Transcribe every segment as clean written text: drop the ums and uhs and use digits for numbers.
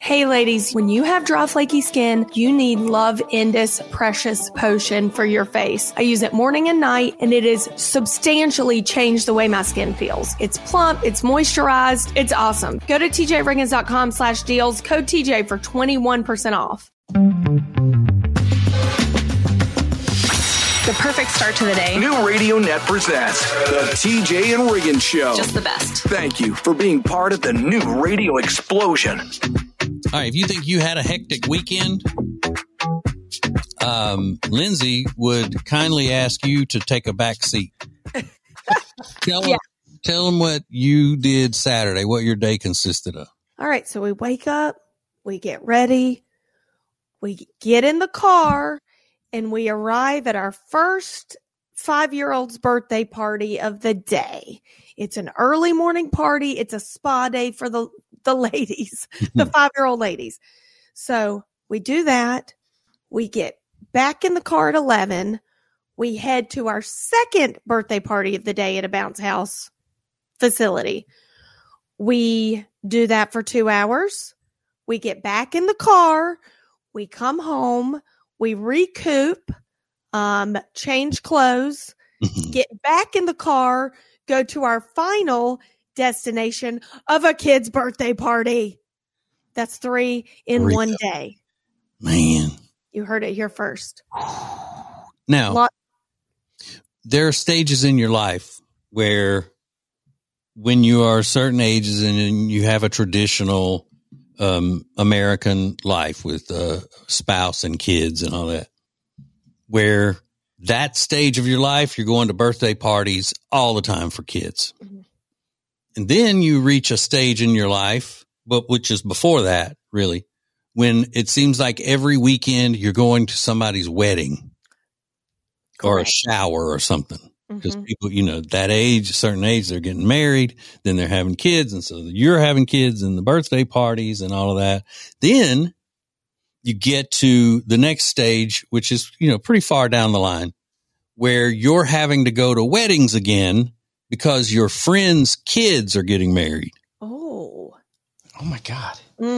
Hey ladies, when you have dry, flaky skin, you need Love Indus Precious Potion for your face. I use it morning and night, and it has substantially changed the way my skin feels. It's plump, it's moisturized, it's awesome. Go to tjriggins.com/deals, code TJ for 21% off. The perfect start to the day. New Radio Net presents the TJ and Riggins Show. Just the best. Thank you for being part of the new radio explosion. All right, if you think you had a hectic weekend, Lindsay would kindly ask you to take a back seat. Tell them what you did Saturday, what your day consisted of. All right, so we wake up, we get ready, we get in the car, and we arrive at our first 5-year-old's birthday party of the day. It's an early morning party. It's a spa day for the ladies, the 5-year-old ladies. So we do that. We get back in the car at 11. We head to our second birthday party of the day at a bounce house facility. We do that for 2 hours. We get back in the car. We come home. We recoup, change clothes, get back in the car, go to our final destination of a kid's birthday party. That's 3 in one day. Man. You heard it here first. Now, there are stages in your life where when you are certain ages and you have a traditional American life with spouse and kids and all that, where that stage of your life, you're going to birthday parties all the time for kids. Mm-hmm. And then you reach a stage in your life, but which is before that, really, when it seems like every weekend you're going to somebody's wedding. Correct. Or a shower or something. Because people, that age, a certain age, they're getting married, then they're having kids. And so you're having kids and the birthday parties and all of that. Then you get to the next stage, which is, pretty far down the line, where you're having to go to weddings again because your friends' kids are getting married. Oh my God.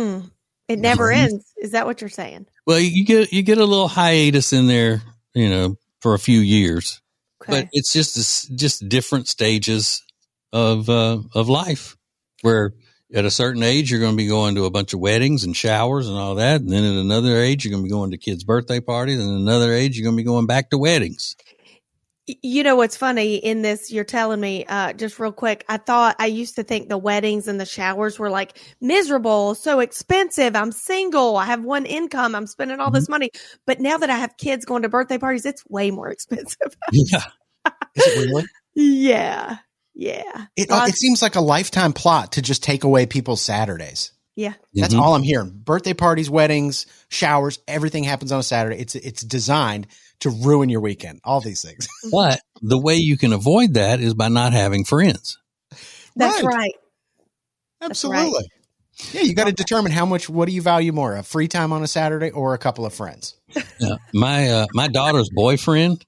It never ends. Is that what you're saying? Well, you get a little hiatus in there, for a few years. Okay. But it's just different stages of life, where at a certain age, you're going to be going to a bunch of weddings and showers and all that. And then at another age, you're going to be going to kids' birthday parties. And at another age, you're going to be going back to weddings. You know what's funny in this? You're telling me, just real quick, I used to think the weddings and the showers were like miserable, so expensive. I'm single. I have one income. I'm spending all this money. But now that I have kids going to birthday parties, it's way more expensive. Yeah. Is it really? Yeah. Yeah. It seems like a lifetime plot to just take away people's Saturdays. Yeah. That's all I'm hearing. Birthday parties, weddings, showers, everything happens on a Saturday. It's designed to ruin your weekend, all these things. But the way you can avoid that is by not having friends. That's right. Absolutely. That's right. Yeah, you got to determine what do you value more, a free time on a Saturday or a couple of friends? Yeah, my daughter's boyfriend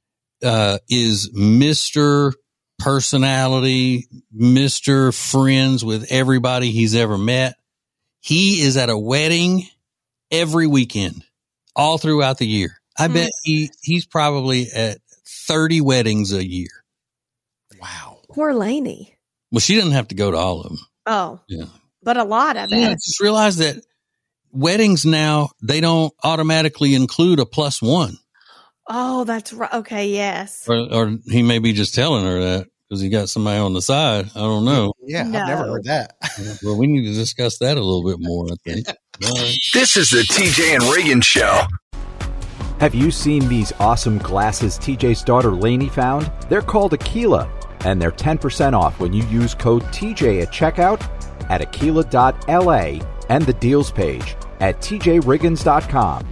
is Mr. Personality, Mr. Friends with everybody he's ever met. He is at a wedding every weekend, all throughout the year. I bet he's probably at 30 weddings a year. Wow. Poor Lainey. Well, she didn't have to go to all of them. Oh. Yeah. But a lot of it. Yeah, just realize that weddings now, they don't automatically include a +1. Oh, that's right. Okay, yes. Or he may be just telling her that because he got somebody on the side. I don't know. Yeah, no. I've never heard that. Well, we need to discuss that a little bit more, I think. This is the TJ and Riggins Show. Have you seen these awesome glasses TJ's daughter Lainey found? They're called Aquila, and they're 10% off when you use code TJ at checkout at aquila.la and the deals page at tjriggins.com.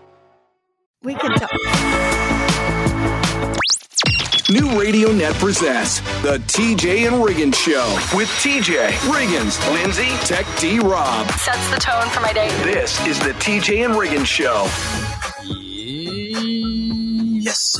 We can talk. New Radio Net presents the TJ and Riggins Show with TJ, Riggins, Lindsay, Tech D, Rob. Sets the tone for my day. This is the TJ and Riggins Show. Yes.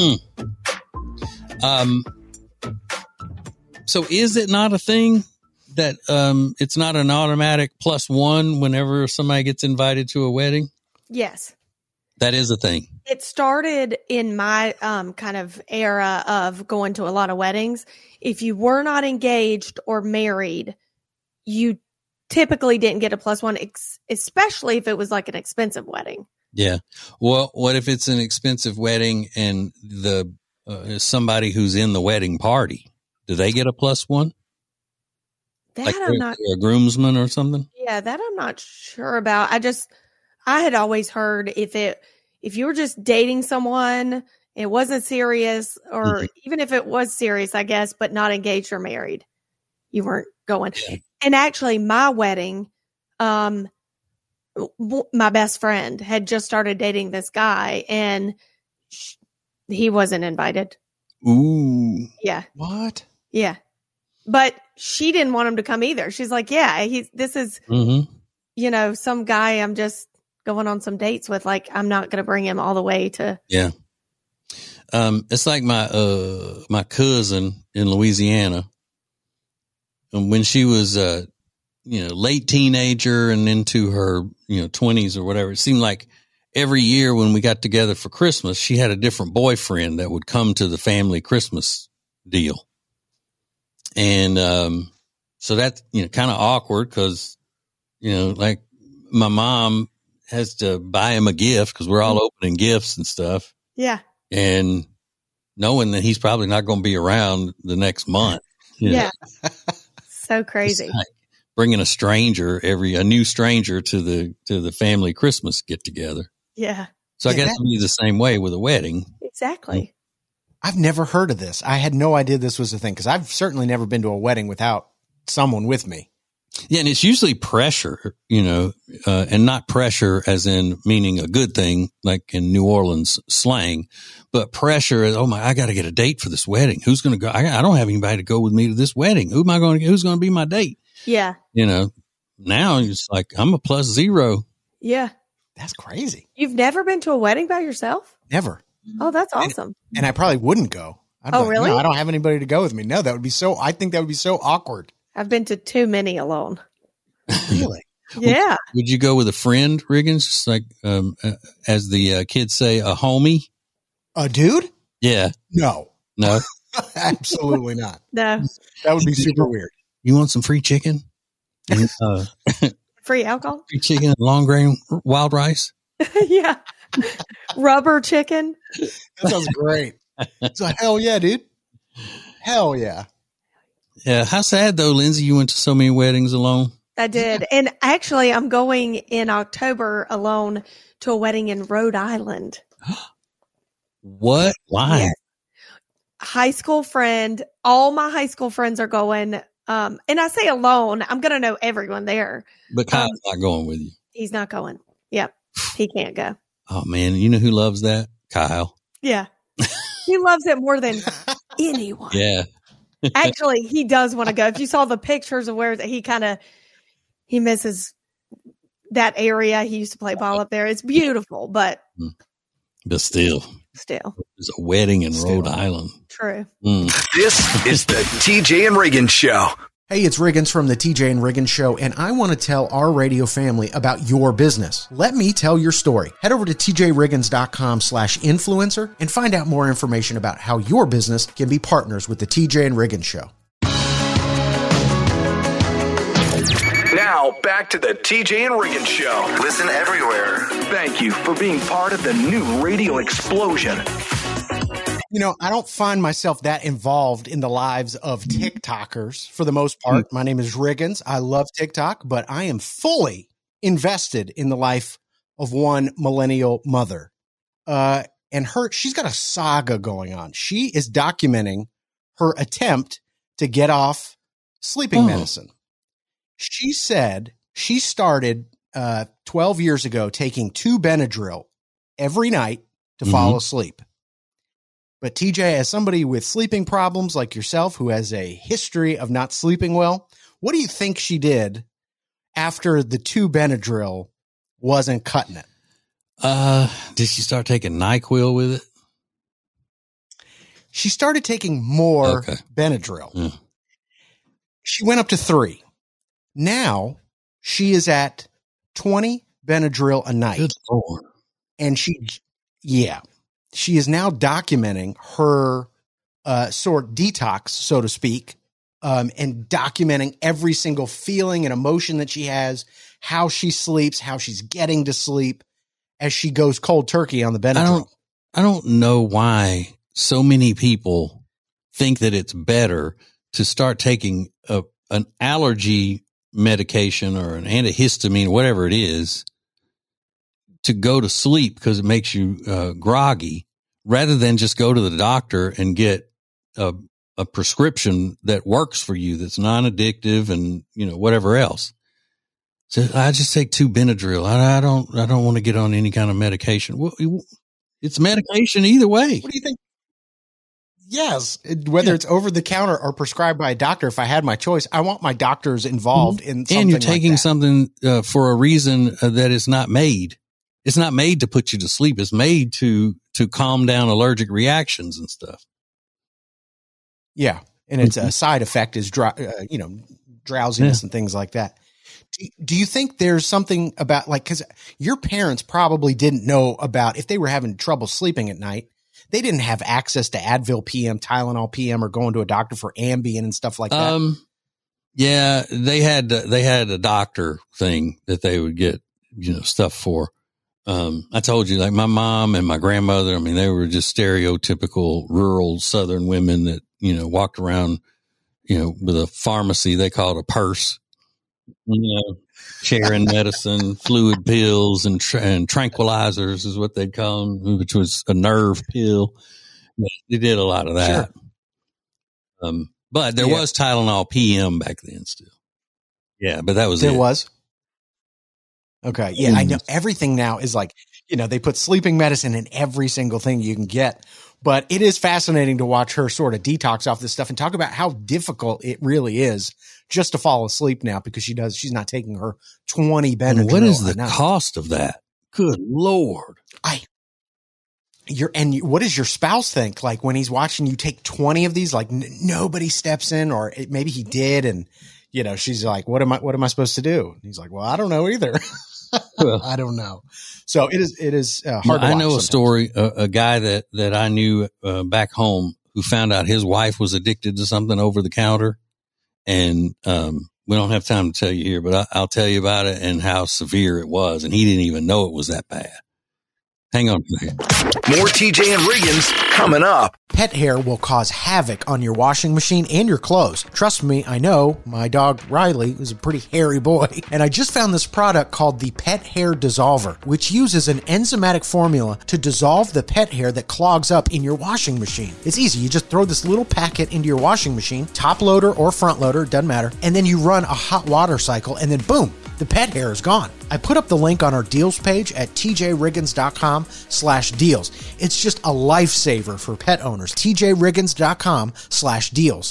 So is it not a thing that it's not an automatic +1 whenever somebody gets invited to a wedding? Yes. That is a thing. It started in my kind of era of going to a lot of weddings. If you were not engaged or married, you typically didn't get a +1, especially if it was like an expensive wedding. Yeah. Well, what if it's an expensive wedding and the somebody who's in the wedding party? Do they get a +1? That like I'm not. A groomsman or something? Yeah, that I'm not sure about. I had always heard if you were just dating someone, it wasn't serious, or even if it was serious, I guess, but not engaged or married, you weren't going. Yeah. And actually, my wedding, my best friend had just started dating this guy, and he wasn't invited. Ooh. Yeah. What? Yeah. But she didn't want him to come either. She's like, yeah, this is, some guy I'm just going on some dates with. Like, I'm not going to bring him all the way to. Yeah. It's like my cousin in Louisiana. And when she was, late teenager and into her, 20s or whatever, it seemed like every year when we got together for Christmas, she had a different boyfriend that would come to the family Christmas deal. And, so that's, kind of awkward because, like my mom has to buy him a gift because we're all opening gifts and stuff. Yeah. And knowing that he's probably not going to be around the next month. Yeah. So crazy. Like bringing a new stranger to the family Christmas get together. Yeah. So I guess it'd be the same way with a wedding. Exactly. I've never heard of this. I had no idea this was a thing because I've certainly never been to a wedding without someone with me. Yeah. And it's usually pressure, and not pressure as in meaning a good thing, like in New Orleans slang, but pressure is, I got to get a date for this wedding. Who's going to go? I don't have anybody to go with me to this wedding. Who's going to be my date? Yeah. Now it's like I'm a +0. Yeah. That's crazy. You've never been to a wedding by yourself? Never. Oh, that's awesome. And I probably wouldn't go. Really? No, I don't have anybody to go with me. No, I think that would be so awkward. I've been to too many alone. Really? Yeah. Would you go with a friend, Riggins? Just like, as the kids say, a homie? A dude? Yeah. No. Absolutely not. No. That would be super weird. You want some free chicken? And, free alcohol? Free chicken, long grain wild rice? Yeah. Rubber chicken? That sounds great. So hell yeah, dude. Hell yeah. Yeah. How sad though, Lindsay, you went to so many weddings alone. I did. And actually I'm going in October alone to a wedding in Rhode Island. What? Why? Yes. High school friend. All my high school friends are going. And I say alone, I'm going to know everyone there. But Kyle's not going with you. He's not going. Yep. He can't go. Oh man. You know who loves that? Kyle. Yeah. He loves it more than anyone. Yeah. Actually, he does want to go. If you saw the pictures of where he misses that area. He used to play ball up there. It's beautiful, but still. There's a wedding in Rhode Island. True. This is the TJ and Riggins Show. Hey, it's Riggins from the TJ and Riggins Show, and I want to tell our radio family about your business. Let me tell your story. Head over to tjriggins.com/influencer and find out more information about how your business can be partners with the TJ and Riggins Show. Now, back to the TJ and Riggins Show. Listen everywhere. Thank you for being part of the new radio explosion. I don't find myself that involved in the lives of TikTokers for the most part. My name is Riggins. I love TikTok, but I am fully invested in the life of one millennial mother. And she's got a saga going on. She is documenting her attempt to get off sleeping medicine. She said she started 12 years ago taking 2 Benadryl every night to fall asleep. But TJ, as somebody with sleeping problems like yourself, who has a history of not sleeping well, what do you think she did after the 2 Benadryl wasn't cutting it? Did she start taking NyQuil with it? She started taking more Benadryl. She went up to 3. Now she is at 20 Benadryl a night. Good Lord. And she is now documenting her sort detox, so to speak, and documenting every single feeling and emotion that she has, how she sleeps, how she's getting to sleep as she goes cold turkey on the Benadryl. I don't know why so many people think that it's better to start taking an allergy medication or an antihistamine, whatever it is, to go to sleep because it makes you groggy, rather than just go to the doctor and get a prescription that works for you, that's non-addictive and, whatever else. So I just take 2 Benadryl. I don't want to get on any kind of medication. Well, it's medication either way. What do you think? Yes. Whether it's over the counter or prescribed by a doctor, if I had my choice, I want my doctors involved in something. And you're taking something for a reason that is not made. It's not made to put you to sleep. It's made to calm down allergic reactions and stuff. Yeah. And its a side effect is, drowsiness and things like that. Do you think there's something about because your parents probably didn't know about, if they were having trouble sleeping at night, they didn't have access to Advil PM, Tylenol PM, or going to a doctor for Ambien and stuff like that. Yeah, they had a doctor thing that they would get, stuff for. I told you, like my mom and my grandmother, I mean, they were just stereotypical rural Southern women that, walked around, with a pharmacy they called a purse, sharing medicine, fluid pills and tranquilizers is what they'd call them, which was a nerve pill. They did a lot of that. Sure. But there was Tylenol PM back then still. Yeah, but that was There was? Okay. Yeah, I know everything now is they put sleeping medicine in every single thing you can get. But it is fascinating to watch her sort of detox off this stuff and talk about how difficult it really is just to fall asleep now because she's not taking her 20 Benadryl. And what is the cost of that? Good Lord. What does your spouse think? Like when he's watching you take 20 of these, nobody steps in, or maybe he did. And, she's like, what am I supposed to do? And he's like, well, I don't know either. Well, I don't know. So it is hard to watch. I know a story, a guy that I knew back home who found out his wife was addicted to something over the counter. And we don't have time to tell you here, but I'll tell you about it and how severe it was. And he didn't even know it was that bad. Hang on a second. More TJ and Riggins coming up. Pet hair will cause havoc on your washing machine and your clothes. Trust me, I know. My dog Riley is a pretty hairy boy. And I just found this product called the Pet Hair Dissolver, which uses an enzymatic formula to dissolve the pet hair that clogs up in your washing machine. It's easy. You just throw this little packet into your washing machine, top loader or front loader, doesn't matter. And then you run a hot water cycle and then boom, the pet hair is gone. I put up the link on our deals page at tjriggins.com/deals. It's just a lifesaver for pet owners. tjriggins.com/deals.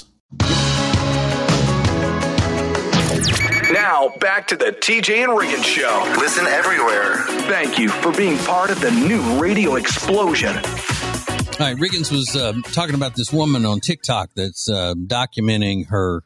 Now, back to the TJ and Riggins Show. Listen everywhere. Thank you for being part of the new radio explosion. All right, Riggins was talking about this woman on TikTok that's documenting her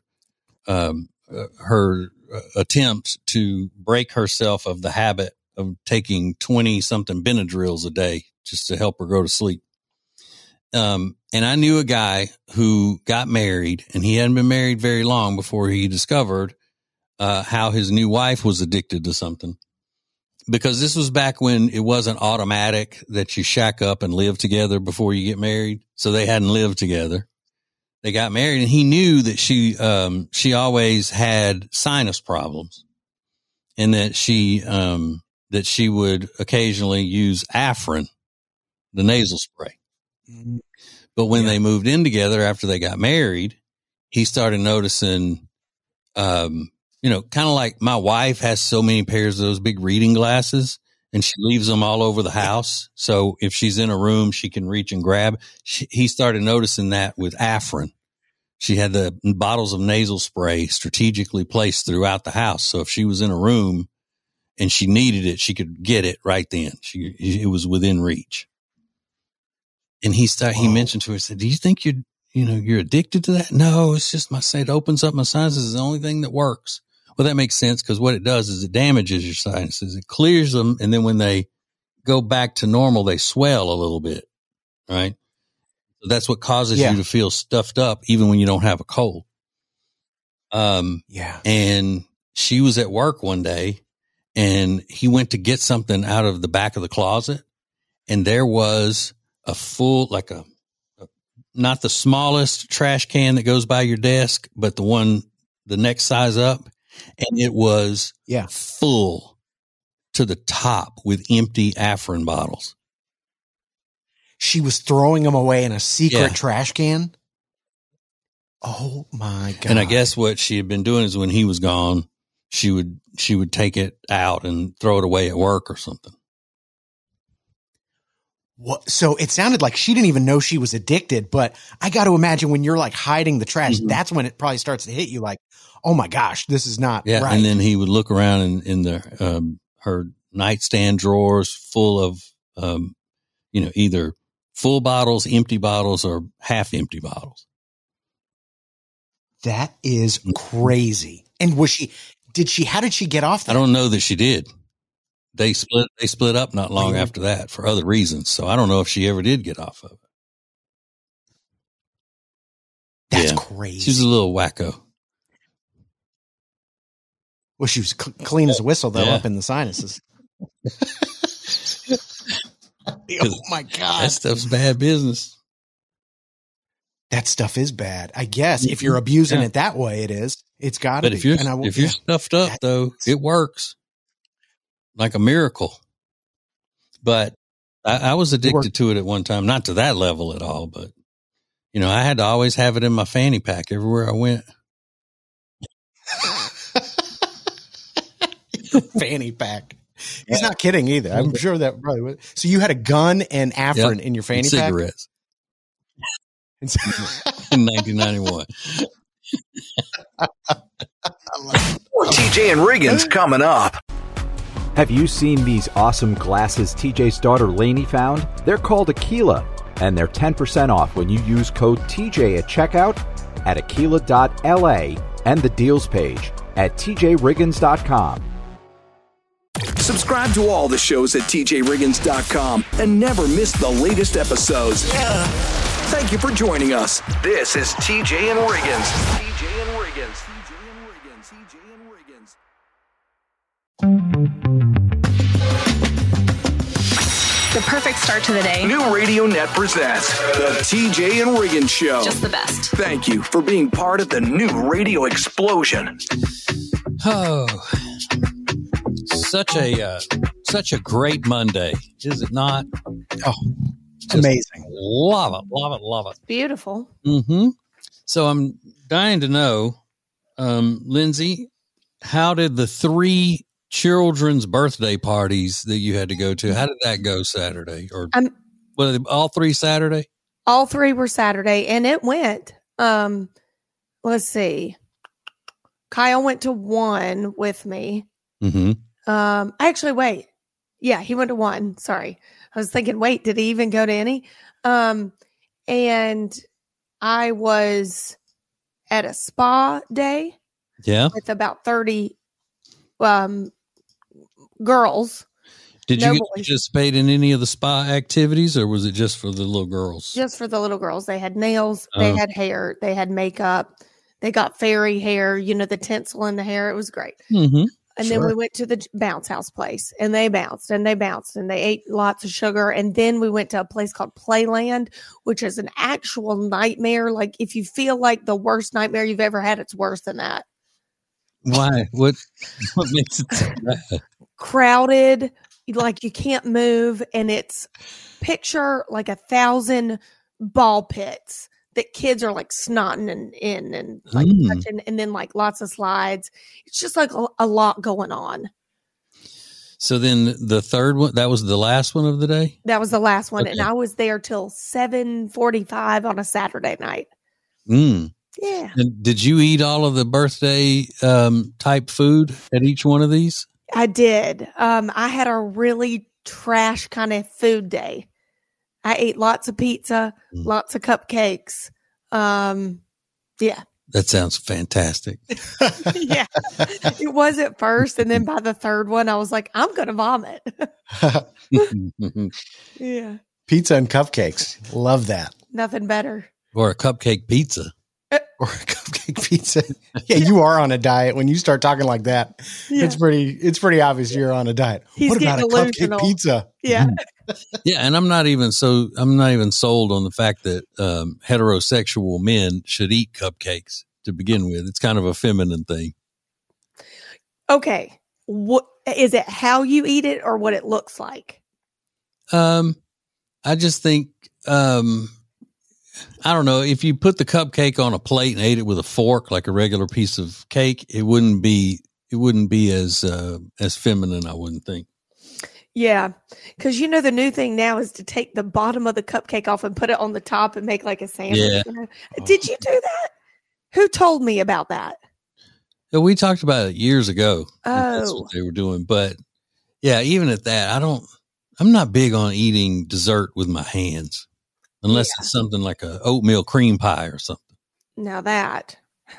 attempt to break herself of the habit of taking 20-something Benadryls a day just to help her go to sleep. And I knew a guy who got married, and he hadn't been married very long before he discovered how his new wife was addicted to something. Because this was back when it wasn't automatic that you shack up and live together before you get married. So they hadn't lived together. They got married, and he knew that she always had sinus problems, and that she would occasionally use Afrin, the nasal spray. But when they moved in together after they got married, he started noticing, kind of like my wife has so many pairs of those big reading glasses, and she leaves them all over the house. So if she's in a room, she can reach and grab. He started noticing that with Afrin. She had the bottles of nasal spray strategically placed throughout the house. So if she was in a room and she needed it, she could get it right then. It was within reach. And he mentioned to her, said, do you think you're addicted to that? No, it's just it opens up my sinuses. It's the only thing that works. Well, that makes sense because what it does is it damages your sinuses. It clears them, and then when they go back to normal, they swell a little bit, right? So that's what causes you to feel stuffed up even when you don't have a cold. And she was at work one day, and he went to get something out of the back of the closet, and there was a full, like not the smallest trash can that goes by your desk, but the one the next size up. And it was full to the top with empty Afrin bottles. She was throwing them away in a secret trash can. Oh my God. And I guess what she had been doing is when he was gone, she would take it out and throw it away at work or something. What? So it sounded like she didn't even know she was addicted, but I got to imagine when you're like hiding the trash, that's when it probably starts to hit you like, oh my gosh, this is not right. And then he would look around in the, her nightstand drawers full of, either full bottles, empty bottles, or half empty bottles. That is crazy. And how did she get off that? I don't know that she did. They split up not long after that for other reasons. So I don't know if she ever did get off of it. That's crazy. She's a little wacko. Well, she was clean as a whistle, though, up in the sinuses. Oh, my God. That stuff's bad business. That stuff is bad. I guess if you're abusing it that way, it is. It's got to be. If you're stuffed up, though, it works like a miracle. But I was addicted to it at one time. Not to that level at all, but, I had to always have it in my fanny pack everywhere I went. Fanny pack. He's not kidding either. I'm sure that probably was. So you had a gun and Afrin in your fanny pack? Cigarettes. In 1991. More TJ and Riggins coming up. Have you seen these awesome glasses TJ's daughter Lainey found? They're called Aquila, and they're 10% off when you use code TJ at checkout at aquila.la and the deals page at tjriggins.com. Subscribe to all the shows at tjriggins.com and never miss the latest episodes. Thank you for joining us. This is TJ and Riggins. TJ and Riggins. TJ and Riggins. TJ and Riggins. The perfect start to the day. New Radio Net presents the TJ and Riggins Show. Just the best. Thank you for being part of the new radio explosion. Oh, such a great Monday, is it not? Oh, amazing. Love it. Beautiful. Mm-hmm. So I'm dying to know, Lindsay, how did the 3 children's birthday parties that you had to go to, how did that go Saturday? Or were they all 3 Saturday? All 3 were Saturday, and it went. Let's see. Kyle went to 1 with me. Mm-hmm. Actually, wait. Yeah, he went to 1. Sorry. I was thinking, wait, did he even go to any? And I was at a spa day. Yeah. With about 30 girls. Did you participate in any of the spa activities, or was it just for the little girls? Just for the little girls. They had nails, they had hair, they had makeup, they got fairy hair, the tinsel in the hair. It was great. Mm-hmm. And then we went to the bounce house place, and they bounced and they bounced and they ate lots of sugar. And then we went to a place called Playland, which is an actual nightmare. Like if you feel like the worst nightmare you've ever had, it's worse than that. Why? What makes it so bad? Crowded, like you can't move, and it's picture like 1,000 ball pits that kids are like snotting and like touching, and then like lots of slides. It's just like a lot going on. So then the third one, that was the last one of the day? That was the last one. Okay. And I was there till 7:45 on a Saturday night. Yeah. And did you eat all of the birthday type food at each one of these? I did. I had a really trash kind of food day. I ate lots of pizza, lots of cupcakes. Yeah. That sounds fantastic. Yeah, it was at first. And then by the third one, I was like, I'm going to vomit. Yeah. Pizza and cupcakes. Love that. Nothing better. Or a cupcake pizza. Or a cupcake pizza. Yeah, you are on a diet when you start talking like that. Yeah. It's pretty obvious you're on a diet. He's what about a getting cupcake pizza? Yeah. Yeah, and I'm not even sold on the fact that heterosexual men should eat cupcakes to begin with. It's kind of a feminine thing. Okay. What is it? How you eat it or what it looks like? I just think I don't know, if you put the cupcake on a plate and ate it with a fork like a regular piece of cake, it wouldn't be as feminine, I wouldn't think. Yeah, because the new thing now is to take the bottom of the cupcake off and put it on the top and make like a sandwich. Yeah. Did you do that? Who told me about that? We talked about it years ago. That's Oh, what they were doing. But yeah, even at that, I'm not big on eating dessert with my hands unless it's something like a oatmeal cream pie or something. now that.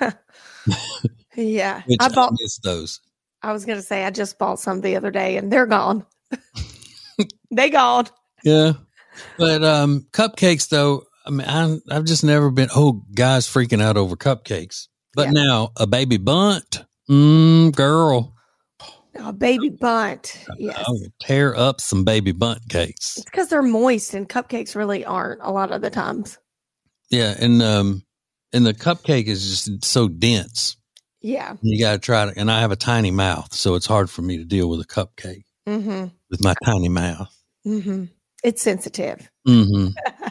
Yeah. Which I miss those. was going to say, I just bought some the other day and they're gone. They gone. Yeah. But cupcakes, though, I mean, I've just never been, guys freaking out over cupcakes. But now a baby bunt, girl. A baby bunt. Yes. I will tear up some baby bunt cakes. It's because they're moist and cupcakes really aren't a lot of the times. Yeah. And the cupcake is just so dense. Yeah. You got to try it. And I have a tiny mouth, so it's hard for me to deal with a cupcake with my tiny mouth. Mm-hmm. It's sensitive. Mm-hmm.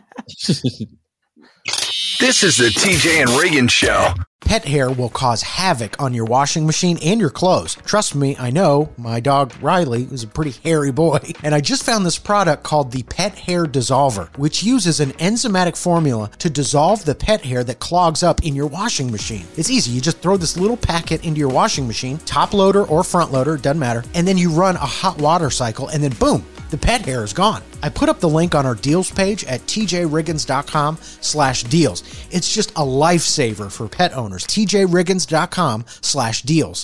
This is the TJ and Reagan Show. Pet hair will cause havoc on your washing machine and your clothes. Trust me, I know. My dog Riley is a pretty hairy boy. And I just found this product called the Pet Hair Dissolver, which uses an enzymatic formula to dissolve the pet hair that clogs up in your washing machine. It's easy. You just throw this little packet into your washing machine, top loader or front loader, doesn't matter. And then you run a hot water cycle and then boom, the pet hair is gone. I put up the link on our deals page at tjriggins.com/deals. It's just a lifesaver for pet owners. tjriggins.com/deals.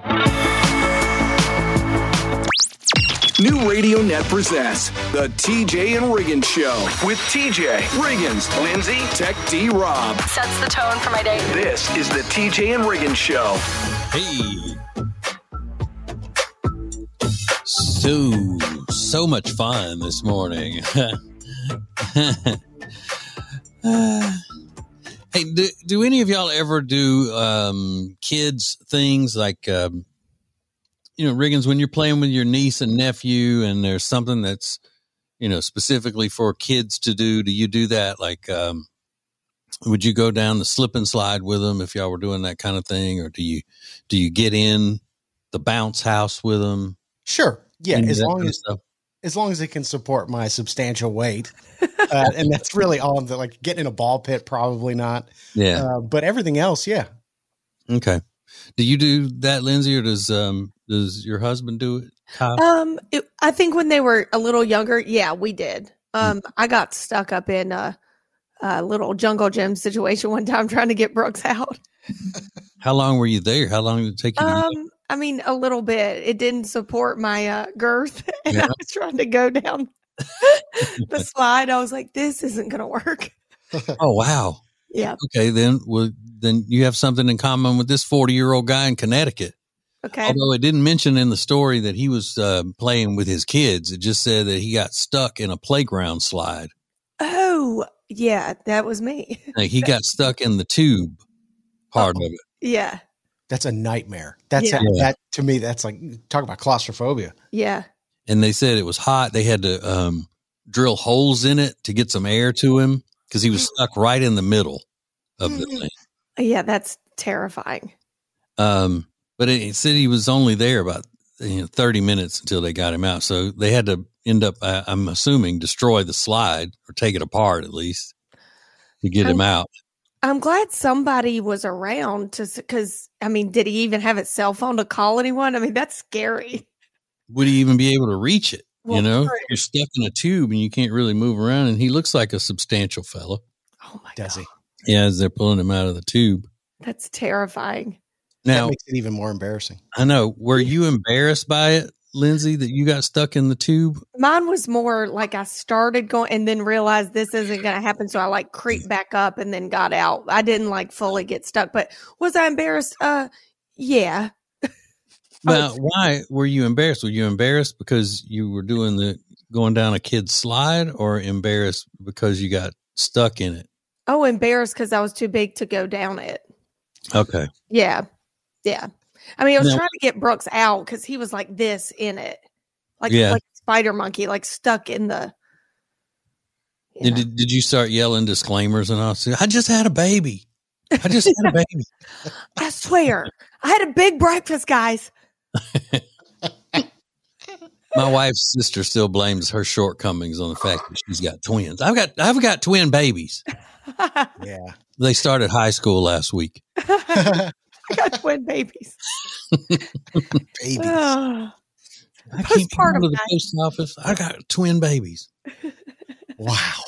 New Radio Net presents the TJ and Riggins Show with TJ, Riggins, Lindsay, Tech D Rob. Sets the tone for my day. This is the TJ and Riggins Show. Hey. So much fun this morning. Hey, do any of y'all ever do kids things like, Riggins, when you're playing with your niece and nephew and there's something that's, specifically for kids to do you do that? Like, would you go down the slip and slide with them if y'all were doing that kind of thing? Or do you get in the bounce house with them? Sure. Yeah, as long as it can support my substantial weight. And that's really all of the, like, getting in a ball pit, probably not. Yeah. But everything else, yeah. Okay. Do you do that, Lindsay, or does your husband do it, Kyle? I think when they were a little younger, yeah, we did. I got stuck up in a little jungle gym situation one time trying to get Brooks out. How long were you there? How long did it take you to get? I mean, a little bit. It didn't support my girth, and I was trying to go down the slide. I was like, "This isn't going to work." Oh wow! Yeah. Okay, then you have something in common with this 40-year-old guy in Connecticut. Okay. Although it didn't mention in the story that he was playing with his kids, it just said that he got stuck in a playground slide. Oh, yeah, that was me. Like he got stuck in the tube part of it. Yeah. That's a nightmare. That to me, that's like, talk about claustrophobia. Yeah. And they said it was hot. They had to drill holes in it to get some air to him because he was stuck right in the middle of the thing. Yeah, that's terrifying. But it said he was only there about 30 minutes until they got him out. So they had to end up, I'm assuming, destroy the slide or take it apart at least to get him out. I'm glad somebody was around because, I mean, did he even have a cell phone to call anyone? I mean, that's scary. Would he even be able to reach it? Well, You're stuck in a tube and you can't really move around. And he looks like a substantial fellow. Oh my God. Does he? Yeah, as they're pulling him out of the tube. That's terrifying. Now, that makes it even more embarrassing. I know. Were you embarrassed by it, Lindsay, that you got stuck in the tube? Mine was more like I started going and then realized this isn't going to happen. So I like creeped back up and then got out. I didn't like fully get stuck, but was I embarrassed? Yeah. Now, why were you embarrassed? Were you embarrassed because you were going down a kid's slide, or embarrassed because you got stuck in it? Oh, embarrassed because I was too big to go down it. Okay. Yeah. Yeah. I mean, I was trying to get Brooks out because he was like this in it. Like a spider monkey, like stuck in the. Did you start yelling disclaimers and all? I just had a baby. I just had a baby. I swear. I had a big breakfast, guys. My wife's sister still blames her shortcomings on the fact that she's got twins. I've got twin babies. Yeah. They started high school last week. I got twin babies. Babies. I keep going to the post office. I got twin babies. Wow.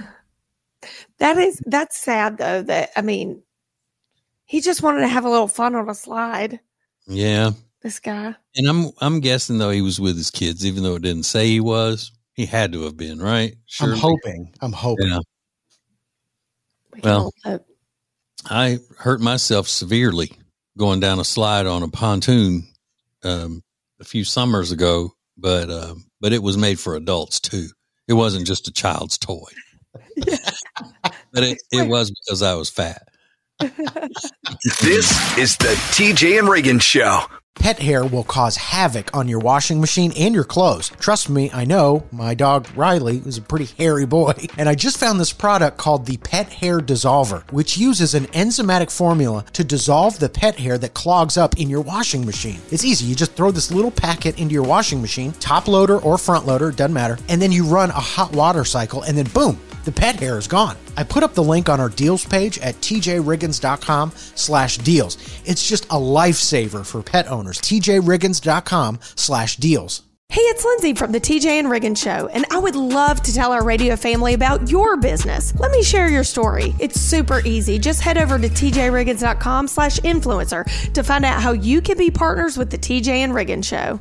That's sad though. That, I mean, he just wanted to have a little fun on a slide. Yeah. This guy. And I'm guessing though he was with his kids, even though it didn't say he was. He had to have been, right? Surely. I'm hoping. Yeah. Well, I hurt myself severely going down a slide on a pontoon a few summers ago, but it was made for adults too. It wasn't just a child's toy. Yeah. But it was because I was fat. This is the TJ and Reagan Show. Pet hair will cause havoc on your washing machine and your clothes. Trust me, I know. My dog Riley is a pretty hairy boy, and I just found this product called the Pet Hair Dissolver, which uses an enzymatic formula to dissolve the pet hair that clogs up in your washing machine. It's easy. You just throw this little packet into your washing machine, top loader or front loader, doesn't matter, and then you run a hot water cycle, and then boom, the pet hair is gone. I put up the link on our deals page at tjriggins.com/deals. It's just a lifesaver for pet owners. tjriggins.com/deals. Hey, it's Lindsay from the TJ and Riggins Show, and I would love to tell our radio family about your business. Let me share your story. It's super easy. Just head over to tjriggins.com/influencer to find out how you can be partners with the TJ and Riggins Show.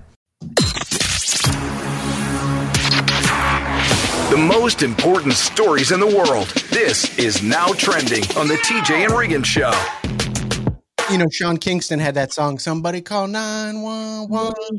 The most important stories in the world. This is Now Trending on the TJ and Reagan Show. You know, Sean Kingston had that song, Somebody Call 911.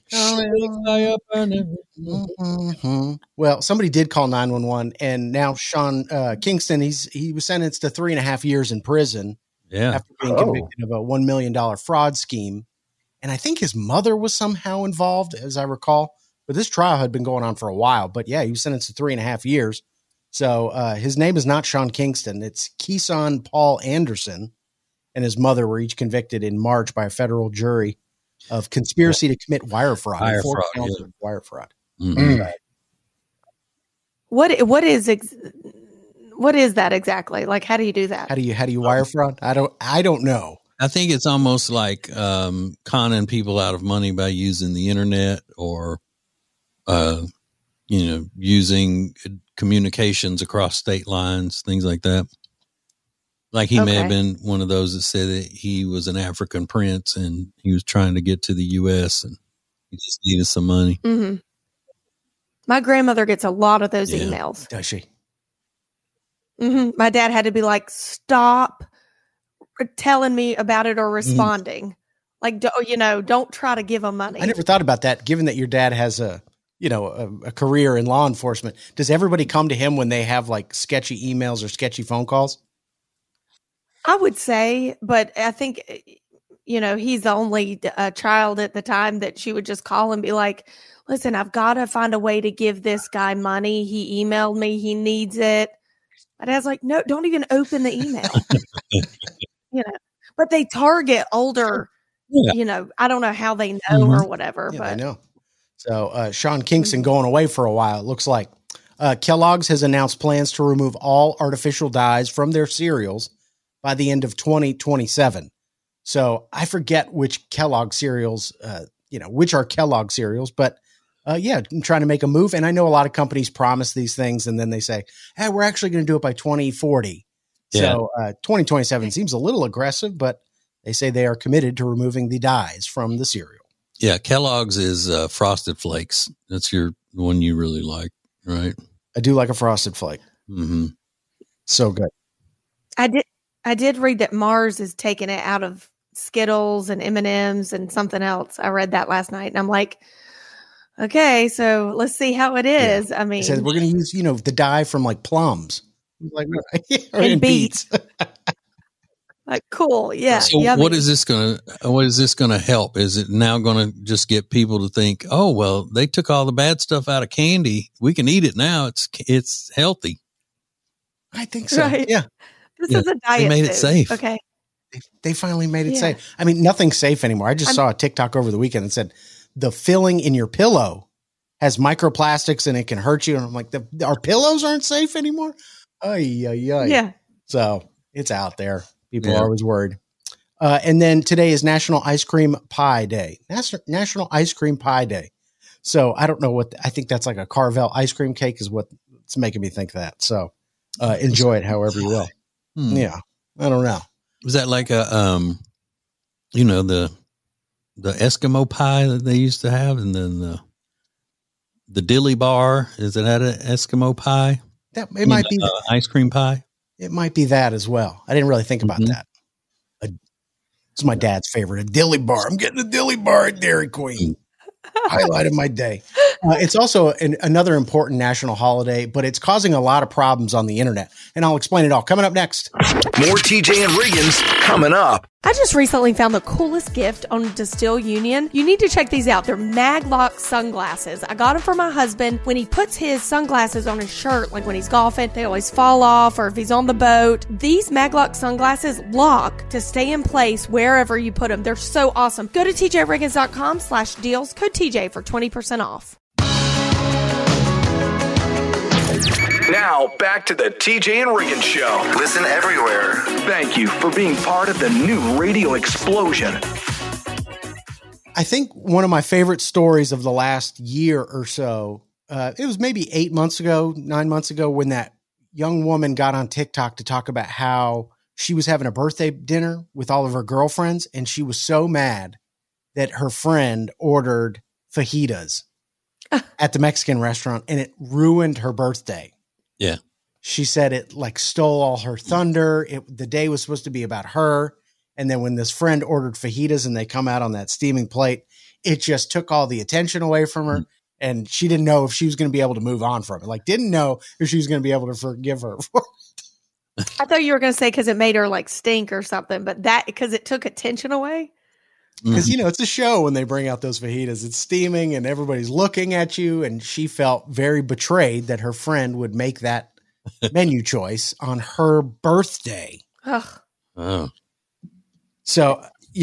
Well, somebody did call 911, and now Sean Kingston, he was sentenced to 3.5 years in prison after being convicted of a $1 million fraud scheme. And I think his mother was somehow involved, as I recall. But this trial had been going on for a while. But yeah, he was sentenced to 3.5 years. So his name is not Sean Kingston. It's Keeson Paul Anderson and his mother were each convicted in March by a federal jury of conspiracy to commit wire fraud. Wire fraud. Mm-hmm. What is that exactly? Like, how do you do that? How do you wire fraud? I don't know. I think it's almost like conning people out of money by using the internet or using communications across state lines, things like that. Like he may have been one of those that said that he was an African prince and he was trying to get to the U.S. and he just needed some money. Mm-hmm. My grandmother gets a lot of those emails. Does she? Mm-hmm. My dad had to be like, stop telling me about it or responding. Like, don't try to give them money. I never thought about that. Given that your dad has a career in law enforcement, does everybody come to him when they have like sketchy emails or sketchy phone calls? I would say, but I think, he's the only child at the time that she would just call and be like, listen, I've got to find a way to give this guy money. He emailed me. He needs it. But I was like, no, don't even open the email. But they target older, I don't know how they know or whatever. Yeah, but I know. So Sean Kingston going away for a while, it looks like. Kellogg's has announced plans to remove all artificial dyes from their cereals by the end of 2027. So I forget which Kellogg cereals, which are Kellogg cereals, but I'm trying to make a move. And I know a lot of companies promise these things and then they say, hey, we're actually going to do it by 2040. So 2027 seems a little aggressive, but they say they are committed to removing the dyes from the cereal. Yeah, Kellogg's is Frosted Flakes. That's the one you really like, right? I do like a Frosted Flake. Mm-hmm. So good. I did read that Mars is taking it out of Skittles and M&Ms and something else. I read that last night, and I'm like, okay, so let's see how it is. Yeah. I mean, said we're going to use, the dye from like plums, like and beets. Like, cool, yeah. So yummy. what is this gonna help? Is it now going to just get people to think, oh well, they took all the bad stuff out of candy, we can eat it now? It's healthy. I think so. Right. Yeah. This is a diet. They made it safe. Okay. They finally made it safe. I mean, nothing's safe anymore. I just saw a TikTok over the weekend that said the filling in your pillow has microplastics and it can hurt you. And I'm like, our pillows aren't safe anymore. Yeah. So it's out there. People are always worried. And then today is National Ice Cream Pie Day. National Ice Cream Pie Day. So I don't know I think that's like a Carvel ice cream cake is what's making me think that. So enjoy it however you will. Yeah. I don't know. Was that like a, the Eskimo pie that they used to have? And then the dilly bar, is that an Eskimo pie? It might be ice cream pie. It might be that as well. I didn't really think about that. It's my dad's favorite, a dilly bar. I'm getting a dilly bar at Dairy Queen. Highlight of my day. It's also another important national holiday, but it's causing a lot of problems on the internet. And I'll explain it all coming up next. More TJ and Riggins coming up. I just recently found the coolest gift on Distill Union. You need to check these out. They're Maglock sunglasses. I got them for my husband. When he puts his sunglasses on his shirt, like when he's golfing, they always fall off, or if he's on the boat. These Maglock sunglasses lock to stay in place wherever you put them. They're so awesome. Go to tjriggins.com/deals, code TJ for 20% off. Now, back to the TJ and Riggins Show. Listen everywhere. Thank you for being part of the new radio explosion. I think one of my favorite stories of the last year or so, it was maybe 9 months ago, when that young woman got on TikTok to talk about how she was having a birthday dinner with all of her girlfriends, and she was so mad that her friend ordered fajitas at the Mexican restaurant, and it ruined her birthday. Yeah. She said it like stole all her thunder. The day was supposed to be about her. And then when this friend ordered fajitas and they come out on that steaming plate, it just took all the attention away from her. And she didn't know if she was going to be able to move on from it. Like, didn't know if she was going to be able to forgive her for it. I thought you were going to say because it made her like stink or something, but because it took attention away. Because, it's a show when they bring out those fajitas. It's steaming and everybody's looking at you. And she felt very betrayed that her friend would make that menu choice on her birthday. Ugh. Oh. So,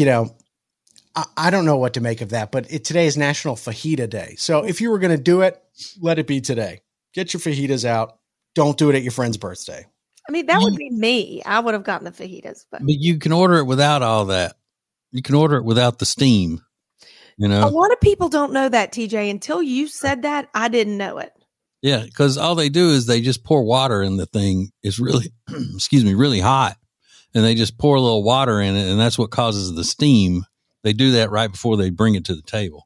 I don't know what to make of that. But today is National Fajita Day. So if you were going to do it, let it be today. Get your fajitas out. Don't do it at your friend's birthday. I mean, that would be me. I would have gotten the fajitas. But you can order it without all that. You can order it without the steam, A lot of people don't know that, TJ. Until you said that, I didn't know it. Yeah, because all they do is they just pour water in the thing. It's really, really hot. And they just pour a little water in it, and that's what causes the steam. They do that right before they bring it to the table.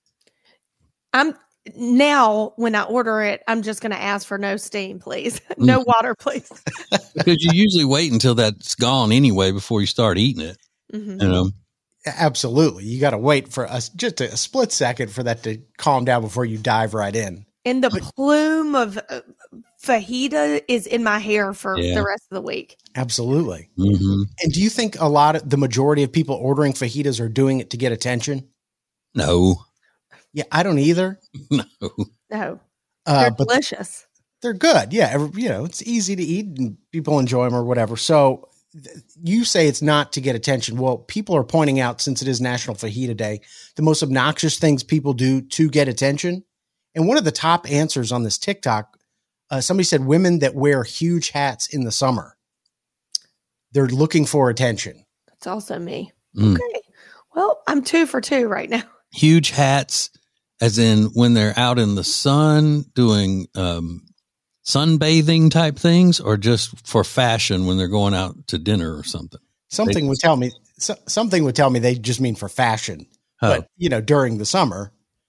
Now, when I order it, I'm just going to ask for no steam, please. No water, please. Because you usually wait until that's gone anyway before you start eating it. Mm-hmm. Absolutely. You got to wait for just a split second for that to calm down before you dive right in. And the plume of fajita is in my hair for the rest of the week. Absolutely. Mm-hmm. And do you think the majority of people ordering fajitas are doing it to get attention? No. Yeah, I don't either. No. They're delicious. They're good. Yeah. It's easy to eat and people enjoy them or whatever. So you say it's not to get attention. Well, people are pointing out, since it is National Fajita Day, the most obnoxious things people do to get attention. And one of the top answers on this TikTok, somebody said women that wear huge hats in the summer. They're looking for attention. That's also me. Okay. Well, I'm 2 for 2 right now. Huge hats, as in when they're out in the sun doing sunbathing type things, or just for fashion when they're going out to dinner or something? Something would tell me they just mean for fashion. Oh. But during the summer,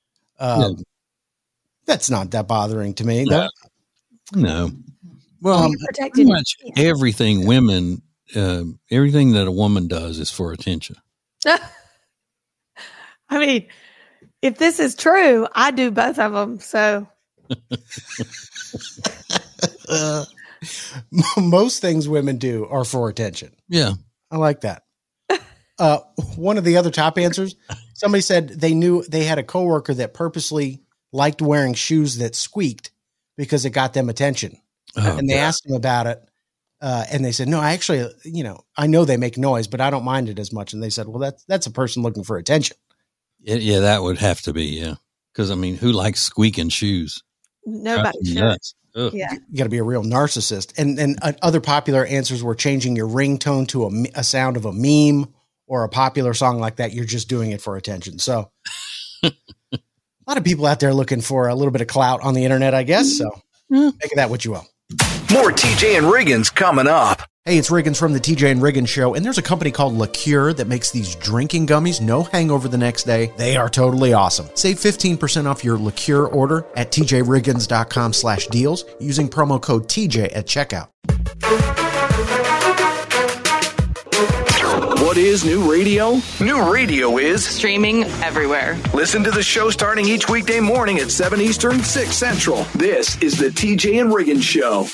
that's not that bothering to me. No. Well, pretty much everything everything that a woman does is for attention. I mean, if this is true, I do both of them. So most things women do are for attention. Yeah. I like that. One of the other top answers, somebody said they knew they had a coworker that purposely liked wearing shoes that squeaked because it got them attention. And they asked him about it. And they said, no, I actually, I know they make noise, but I don't mind it as much. And they said, well, that's a person looking for attention. Yeah, that would have to be. Yeah. Because, who likes squeaking shoes? Nobody should. Yeah. You got to be a real narcissist. And other popular answers were changing your ringtone to a sound of a meme or a popular song like that. You're just doing it for attention. So a lot of people out there looking for a little bit of clout on the internet, I guess. So make of that what you will. More TJ and Riggins coming up. Hey, it's Riggins from the TJ and Riggins Show, and there's a company called Liqueur that makes these drinking gummies, no hangover the next day. They are totally awesome. Save 15% off your Liqueur order at tjriggins.com/deals using promo code TJ at checkout. What is new radio? New radio is streaming everywhere. Listen to the show starting each weekday morning at 7 Eastern, 6 Central. This is the TJ and Riggins Show.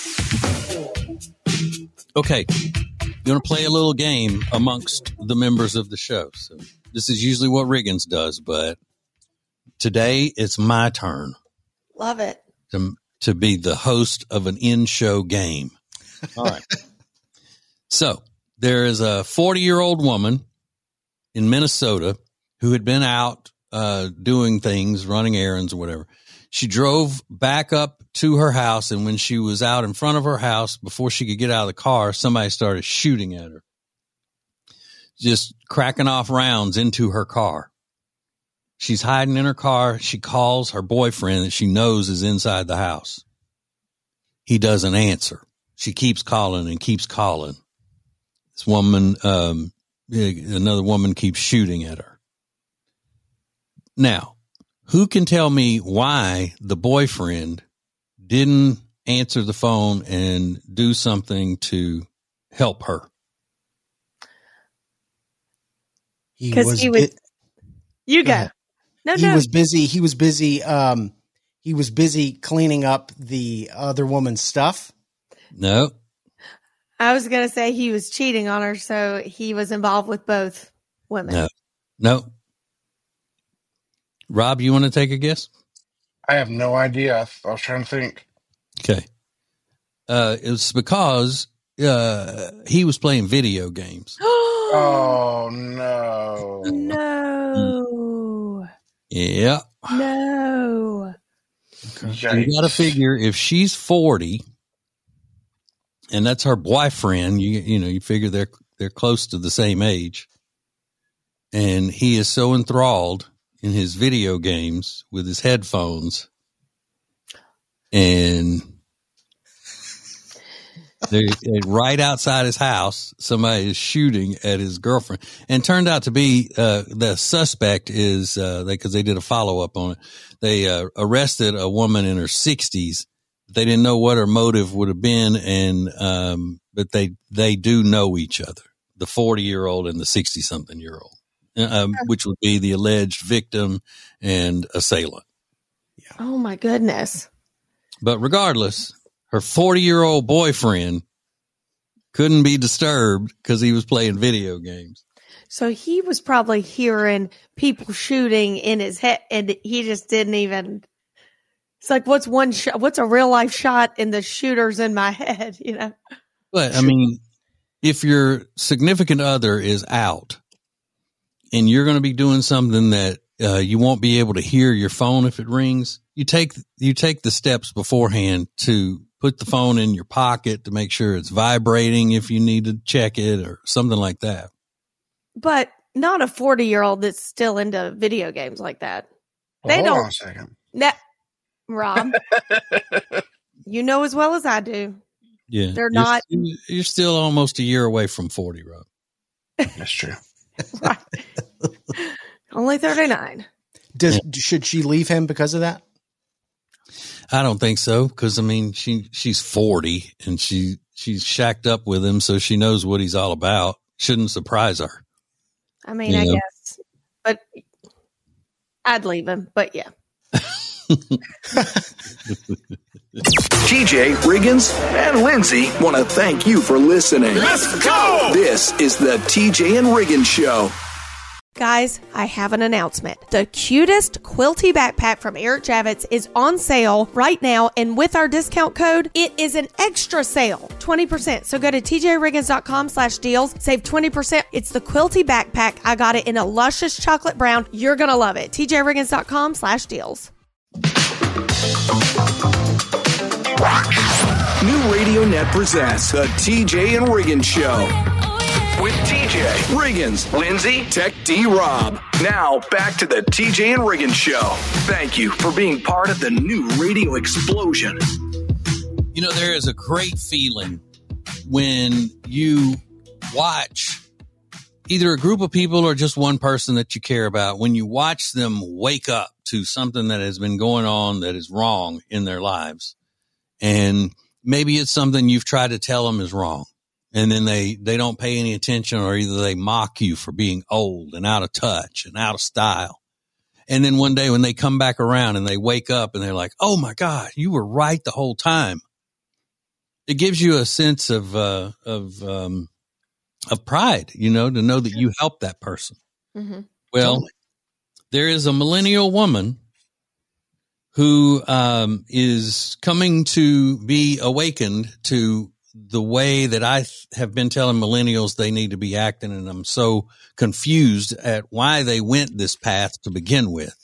Okay, you want to play a little game amongst the members of the show. So this is usually what Riggins does, but today it's my turn. Love it. To be the host of an in-show game. All right. So there is a 40-year-old woman in Minnesota who had been out doing things, running errands or whatever. She drove back up to her house, and when she was out in front of her house, before she could get out of the car, somebody started shooting at her, just cracking off rounds into her car. She's hiding in her car. She calls her boyfriend that she knows is inside the house. He doesn't answer. She keeps calling and keeps calling. This woman, another woman keeps shooting at her. Now, who can tell me why the boyfriend didn't answer the phone and do something to help her? Because he was. You go. No. He was busy. He was busy cleaning up the other woman's stuff. No. I was going to say he was cheating on her, so he was involved with both women. No. Rob, you want to take a guess? I have no idea. I was trying to think. Okay. It was because he was playing video games. Oh, no. No. Yeah. No. Okay. You got to figure if she's 40 and that's her boyfriend, you figure they're close to the same age, and he is so enthralled in his video games with his headphones, and right outside his house, somebody is shooting at his girlfriend, and turned out to be the suspect is because they did a follow up on it. They arrested a woman in her 60s. They didn't know what her motive would have been, and but they do know each other, the 40-year-old and the 60-something-year-old. Which would be the alleged victim and assailant. Yeah. Oh, my goodness. But regardless, her 40-year-old boyfriend couldn't be disturbed because he was playing video games. So he was probably hearing people shooting in his head, and he just didn't even. It's like, what's one shot? What's a real life shot in the shooters in my head? But if your significant other is out, and you're going to be doing something that you won't be able to hear your phone if it rings, you take the steps beforehand to put the phone in your pocket to make sure it's vibrating if you need to check it or something like that. But not a 40-year-old that's still into video games like that. Well, hold on a second. Rob. You know as well as I do. Yeah. They're not. You're still almost a year away from 40, Rob. That's true. Right. Only 39. Should she leave him because of that? I don't think so. Cause I mean, she's 40 and she's shacked up with him. So she knows what he's all about. Shouldn't surprise her. I mean, I guess, but I'd leave him, but yeah. TJ, Riggins, and Lindsay want to thank you for listening. Let's go! This is the TJ and Riggins Show. Guys, I have an announcement. The cutest quilty backpack from Eric Javits is on sale right now, and with our discount code, it is an extra sale, 20%. So go to tjriggins.com/deals, save 20%. It's the quilty backpack. I got it in a luscious chocolate brown. You're going to love it. tjriggins.com/deals. New Radio Net presents the TJ and Riggins Show. With TJ, Riggins, Lindsay, Tech D, Rob. Now, back to the TJ and Riggins Show. Thank you for being part of the new radio explosion. You know, there is a great feeling when you watch either a group of people or just one person that you care about, when you watch them wake up to something that has been going on that is wrong in their lives. And maybe it's something you've tried to tell them is wrong. And then they don't pay any attention, or either they mock you for being old and out of touch and out of style. And then one day when they come back around and they wake up and they're like, oh my God, you were right the whole time. It gives you a sense of pride, you know, to know that you helped that person. Mm-hmm. Well, totally. There is a millennial woman who is coming to be awakened to the way that I have been telling millennials they need to be acting. And I'm so confused at why they went this path to begin with.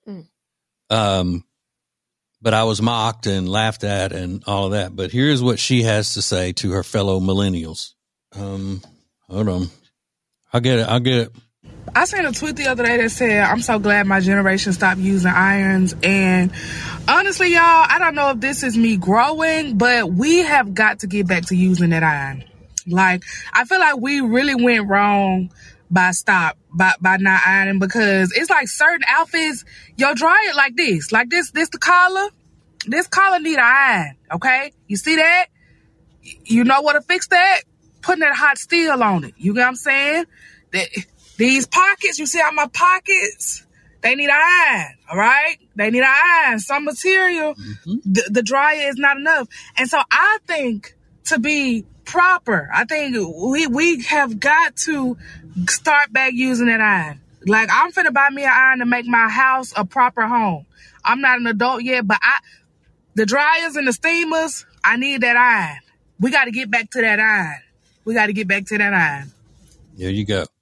But I was mocked and laughed at and all of that. But here's what she has to say to her fellow millennials. Hold on. I'll get it. I seen a tweet the other day that said, I'm so glad my generation stopped using irons. And honestly, y'all, I don't know if this is me growing, but we have got to get back to using that iron. Like, I feel like we really went wrong by not ironing, because it's like certain outfits, yo, dry it like this. Like this the collar. This collar need an iron, okay? You see that? You know what to fix that? Putting that hot steel on it. You know what I'm saying? These pockets, you see how my pockets, they need iron, all right? They need iron, some material. Mm-hmm. The dryer is not enough. And so I think to be proper, I think we have got to start back using that iron. Like, I'm finna buy me an iron to make my house a proper home. I'm not an adult yet, but the dryers and the steamers, I need that iron. We got to get back to that iron. There you go.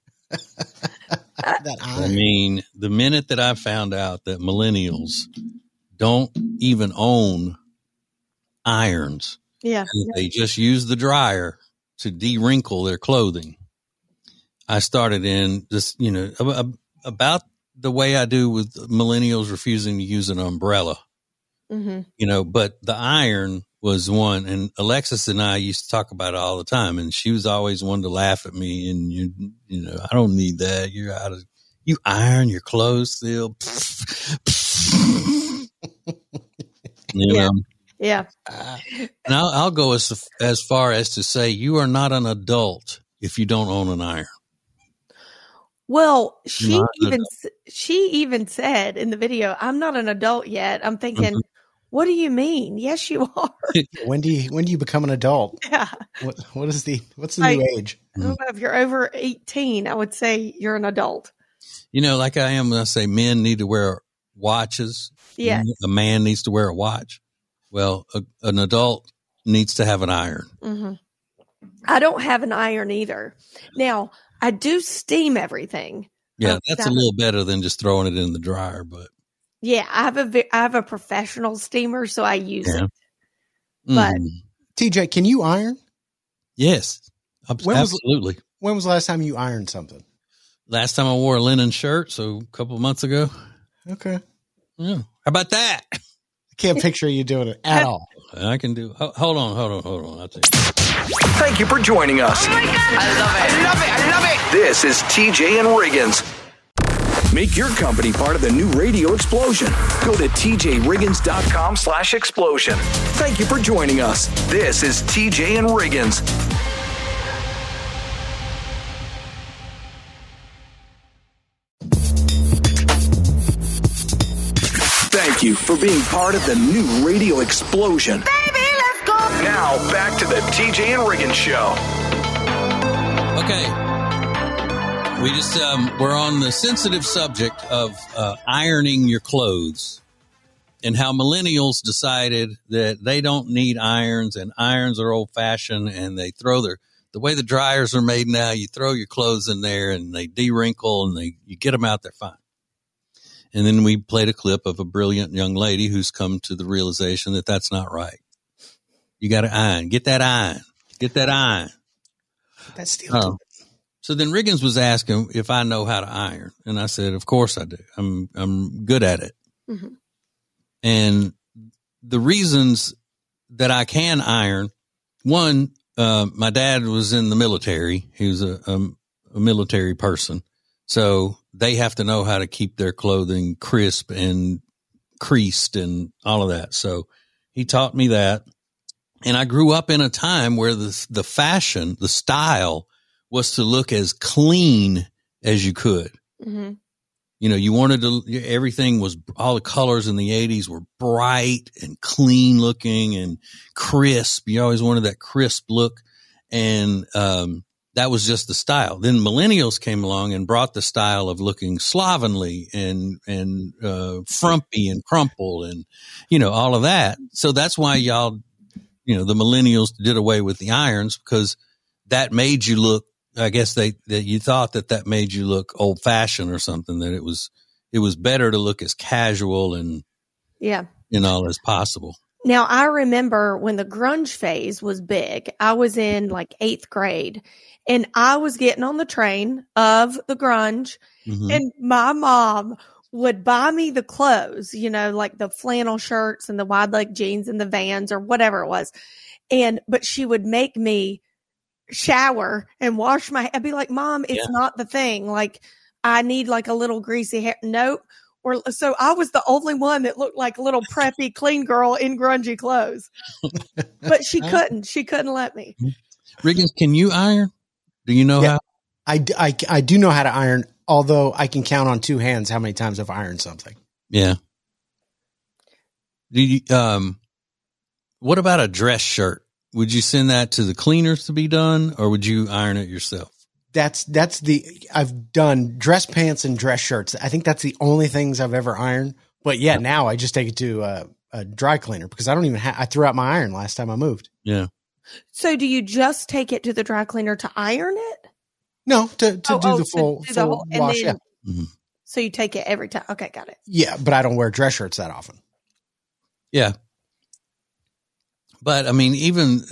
I mean, the minute that I found out that millennials don't even own irons, they just use the dryer to de-wrinkle their clothing, I started in this, you know, about the way I do with millennials refusing to use an umbrella, you know, but the iron was one. And Alexis and I used to talk about it all the time. And she was always one to laugh at me. And you know, I don't need that. You iron your clothes still. You know? Yeah. And I'll go as far as to say you are not an adult if you don't own an iron. Well, she even said in the video, I'm not an adult yet. I'm thinking, what do you mean? Yes, you are. When do you become an adult? Yeah. What's the new age? I don't know, if you're over 18, I would say you're an adult. You know, like I am when I say men need to wear watches. Yeah. A man needs to wear a watch. Well, an adult needs to have an iron. Mm-hmm. I don't have an iron either. Now, I do steam everything. Yeah, that's a little better than just throwing it in the dryer, but. Yeah, I have a professional steamer, so I use it. But TJ, can you iron? Yes, absolutely. When was the last time you ironed something? Last time I wore a linen shirt, so a couple of months ago. Okay. Yeah. How about that? Can't picture you doing it at all. I can do. Hold on. I'll tell you. Thank you for joining us. Oh my God. I love it. This is TJ and Riggins. Make your company part of the new radio explosion. Go to tjriggins.com/explosion. Thank you for joining us. This is TJ and Riggins. Thank you for being part of the new radio explosion. Baby, let's go. Now, back to the TJ and Riggins Show. Okay. We just, we're on the sensitive subject of ironing your clothes and how millennials decided that they don't need irons and irons are old fashioned and they throw the way the dryers are made now, you throw your clothes in there and they de-wrinkle and you get them out there fine. And then we played a clip of a brilliant young lady who's come to the realization that that's not right. You got to iron. Get that iron. That's still So then Riggins was asking if I know how to iron. And I said, of course I do. I'm good at it. Mm-hmm. And the reasons that I can iron, one, my dad was in the military. He was a military person. So they have to know how to keep their clothing crisp and creased and all of that. So he taught me that. And I grew up in a time where the fashion, the style was to look as clean as you could. Mm-hmm. You know, you wanted to, everything was, all the colors in the 80s were bright and clean looking and crisp. You always wanted that crisp look. And, that was just the style. Then millennials came along and brought the style of looking slovenly and frumpy and crumple and, you know, all of that. So that's why y'all, you know, the millennials did away with the irons because that made you look, I guess that you thought that made you look old fashioned or something, that it was better to look as casual and, all as possible. Now, I remember when the grunge phase was big, I was in like 8th grade and I was getting on the train of the grunge and my mom would buy me the clothes, you know, like the flannel shirts and the wide leg jeans and the Vans or whatever it was. But she would make me shower and wash my, I'd be like, Mom, it's not the thing. Like I need like a little greasy hair. Nope. So I was the only one that looked like a little preppy, clean girl in grungy clothes, but she couldn't let me. Riggins, can you iron? Do you know how? I do know how to iron, although I can count on two hands how many times I've ironed something. Yeah. Do you, what about a dress shirt? Would you send that to the cleaners to be done or would you iron it yourself? I've done dress pants and dress shirts. I think that's the only things I've ever ironed. But now I just take it to a dry cleaner because I don't even I threw out my iron last time I moved. Yeah. So do you just take it to the dry cleaner to iron it? No, to do the full wash. Then, so you take it every time. Okay, got it. Yeah, but I don't wear dress shirts that often. Yeah. But I mean, even,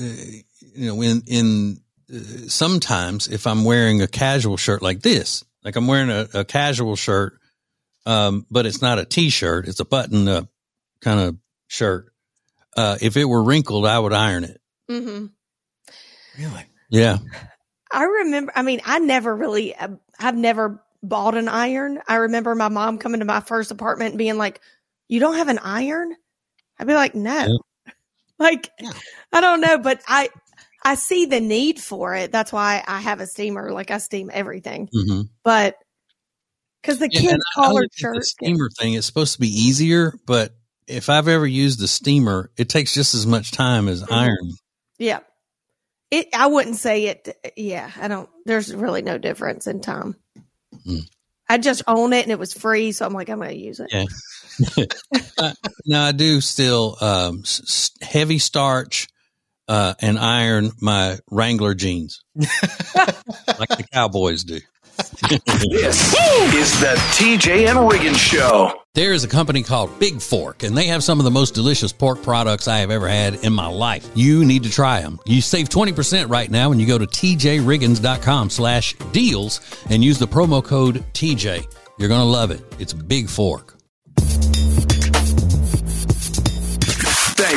sometimes if I'm wearing a casual shirt like this, like I'm wearing a casual shirt, but it's not a t-shirt, it's a button up kind of shirt. If it were wrinkled, I would iron it. Mm-hmm. Really? Yeah. I remember, I've never bought an iron. I remember my mom coming to my first apartment and being like, you don't have an iron? I'd be like, no. Yeah. I don't know, but I see the need for it. That's why I have a steamer. Like I steam everything, but because the kids' collared shirts. The steamer thing is supposed to be easier, but if I've ever used the steamer, it takes just as much time as ironing. Yeah. I wouldn't say it. Yeah. There's really no difference in time. I just own it and it was free. So I'm like, I'm going to use it. Yeah. Now I do still, heavy starch, and iron my Wrangler jeans like the Cowboys do. This is the TJ and Riggins Show. There is a company called Big Fork, and they have some of the most delicious pork products I have ever had in my life. You need to try them. You save 20% right now when you go to tjriggins.com/deals and use the promo code TJ. You're going to love it. It's Big Fork.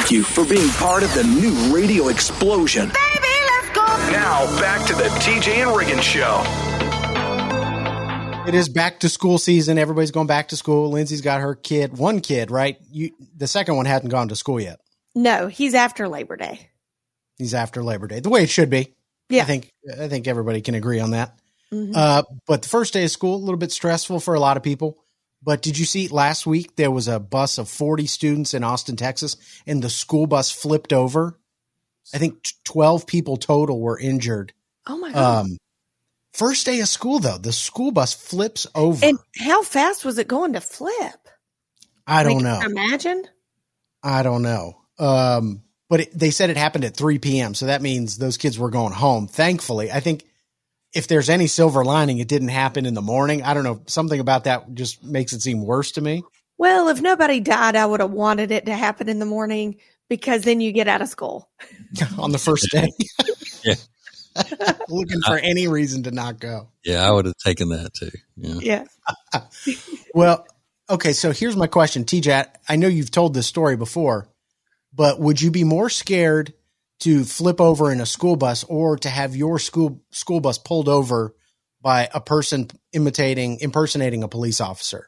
Thank you for being part of the new radio explosion. Baby, let's go. Now, back to the TJ and Riggins Show. It is back to school season. Everybody's going back to school. Lindsay's got her kid, one kid, right? The second one hadn't gone to school yet. No, he's after Labor Day. He's after Labor Day, the way it should be. Yeah. I think everybody can agree on that. Mm-hmm. But the first day of school, a little bit stressful for a lot of people. But did you see last week there was a bus of 40 students in Austin, Texas, and the school bus flipped over? I think 12 people total were injured. Oh, my God. First day of school, though, the school bus flips over. And how fast was it going to flip? I don't know. Imagine. I don't know. But they said it happened at 3 p.m., so that means those kids were going home. Thankfully, I think if there's any silver lining, it didn't happen in the morning. I don't know. Something about that just makes it seem worse to me. Well, if nobody died, I would have wanted it to happen in the morning because then you get out of school. On the first day. Yeah. Looking for any reason to not go. Yeah, I would have taken that too. Yeah. Well, okay, so here's my question. TJ, I know you've told this story before, but would you be more scared to flip over in a school bus or to have your school bus pulled over by a person impersonating a police officer?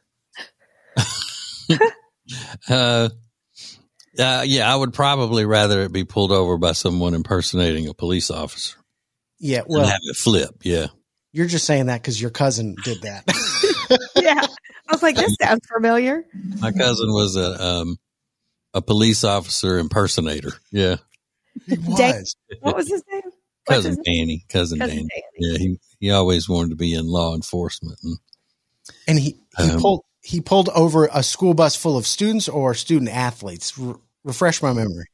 Yeah, I would probably rather it be pulled over by someone impersonating a police officer. Yeah, well, and have it flip. Yeah, you're just saying that because your cousin did that. Yeah, I was like, this sounds familiar. My cousin was a police officer impersonator. Yeah, he was. What was his name? Cousin Danny. Cousin Danny. Yeah, he always wanted to be in law enforcement, and he pulled over a school bus full of students or student athletes. Refresh my memory.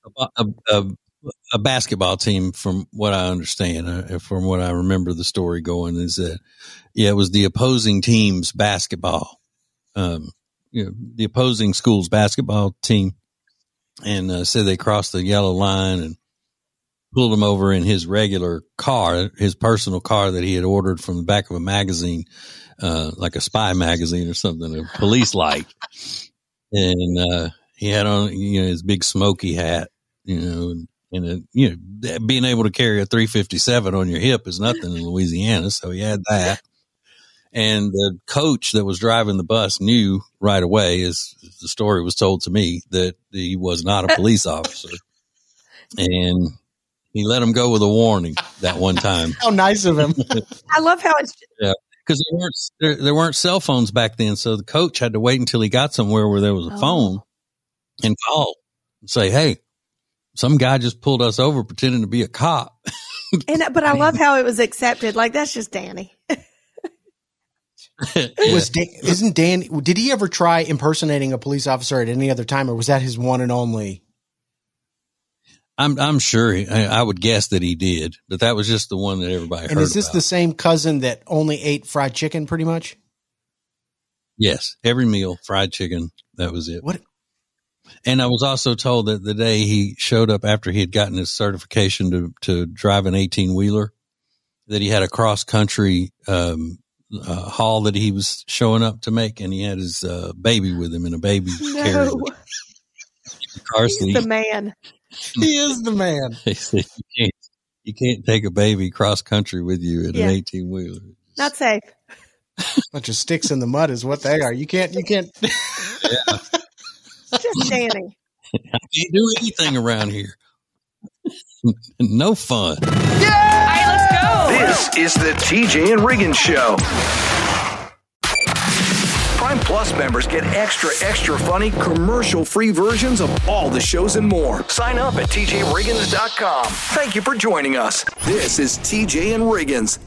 A basketball team, from what I understand, from what I remember the story going, is that, it was the opposing team's basketball, the opposing school's basketball team, and said they crossed the yellow line and pulled him over in his regular car, his personal car that he had ordered from the back of a magazine, like a spy magazine or something, a police light. And he had on, his big smoky hat, and being able to carry a 357 on your hip is nothing in Louisiana. So he had that. And the coach that was driving the bus knew right away, as the story was told to me, that he was not a police officer. And he let him go with a warning that one time. How nice of him. I love how it's. Yeah. Because there weren't cell phones back then. So the coach had to wait until he got somewhere where there was a phone and call and say, hey, some guy just pulled us over pretending to be a cop. But I love how it was accepted. Like, that's just Danny. Isn't Danny? Did he ever try impersonating a police officer at any other time, or was that his one and only? I'm sure. I would guess that he did, but that was just the one that everybody heard. And is this about. the same cousin that only ate fried chicken, pretty much? Yes, every meal, fried chicken. That was it. What? And I was also told that the day he showed up after he had gotten his certification to drive an 18-wheeler, that he had a cross-country haul that he was showing up to make, and he had his baby with him in a baby carriage. Car seat. He's the man. He is the man. You can't take a baby cross-country with you in an 18-wheeler. Not safe. Bunch of sticks in the mud is what they are. You can't. Yeah. Just Danny. I can't do anything around here. No fun. Yeah! All right, let's go. This is the TJ and Riggins Show. Prime Plus members get extra funny, commercial-free versions of all the shows and more. Sign up at tjriggins.com. Thank you for joining us. This is TJ and Riggins.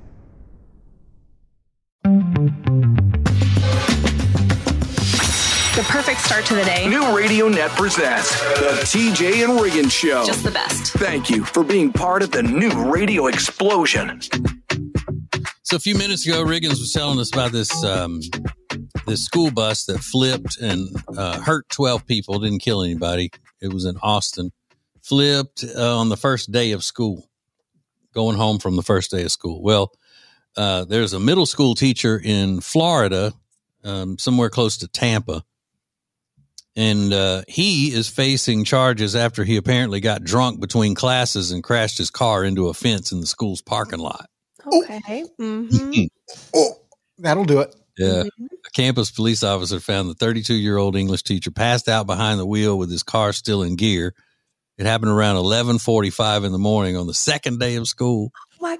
The perfect start to the day. New Radio Net presents the TJ and Riggins Show. Just the best. Thank you for being part of the new radio explosion. So a few minutes ago, Riggins was telling us about this school bus that flipped and hurt 12 people, didn't kill anybody. It was in Austin. Flipped on the first day of school, going home from the first day of school. Well, there's a middle school teacher in Florida, somewhere close to Tampa, And he is facing charges after he apparently got drunk between classes and crashed his car into a fence in the school's parking lot. Okay. Mm-hmm. Oh, that'll do it. Yeah. A campus police officer found the 32-year-old English teacher passed out behind the wheel with his car still in gear. It happened around 11:45 in the morning on the second day of school. Like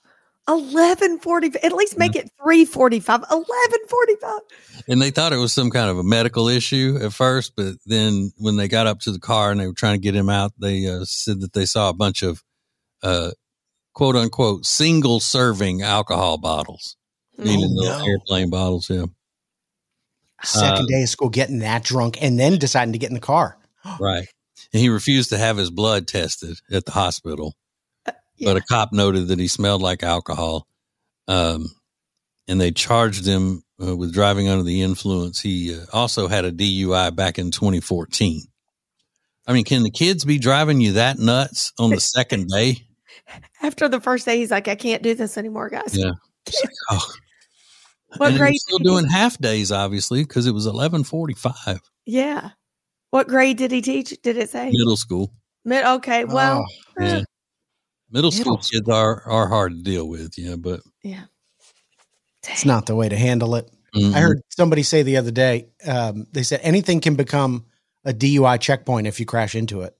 11:40. At least make it 3:45. 11:45. And they thought it was some kind of a medical issue at first, but then when they got up to the car and they were trying to get him out, they said that they saw a bunch of quote unquote single serving alcohol bottles, meaning little airplane bottles. Yeah. Second day of school, getting that drunk and then deciding to get in the car. Right. And he refused to have his blood tested at the hospital. But a cop noted that he smelled like alcohol. And they charged him with driving under the influence. He also had a DUI back in 2014. I mean, can the kids be driving you that nuts on the second day? After the first day, he's like, I can't do this anymore, guys. Yeah. Like, oh. What grade? Still doing half days, obviously, because it was 11:45. Yeah. What grade did he teach? Did it say? Middle school. Okay. Well, yeah. Middle school kids are hard to deal with. Yeah. But yeah. It's not the way to handle it. Mm-hmm. I heard somebody say the other day, they said anything can become a DUI checkpoint if you crash into it.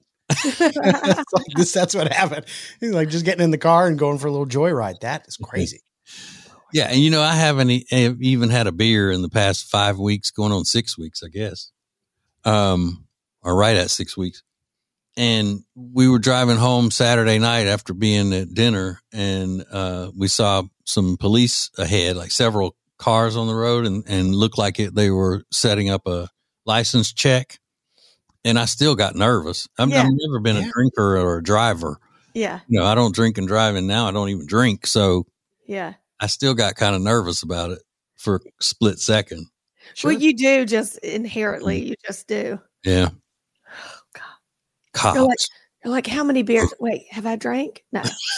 That's what happened. He's like just getting in the car and going for a little joyride. That is crazy. Yeah. And, I haven't even had a beer in the past 5 weeks, going on 6 weeks, I guess. Or right at 6 weeks. And we were driving home Saturday night after being at dinner, and we saw some police ahead, like several cars on the road, and looked like they were setting up a license check. And I still got nervous. I've never been a drinker or a driver. Yeah. I don't drink and drive, and now I don't even drink. So yeah, I still got kind of nervous about it for a split second. Sure. Well, you do just inherently, you just do. Yeah. Oh, God. Cops. You're like, how many beers? Wait, have I drank? No.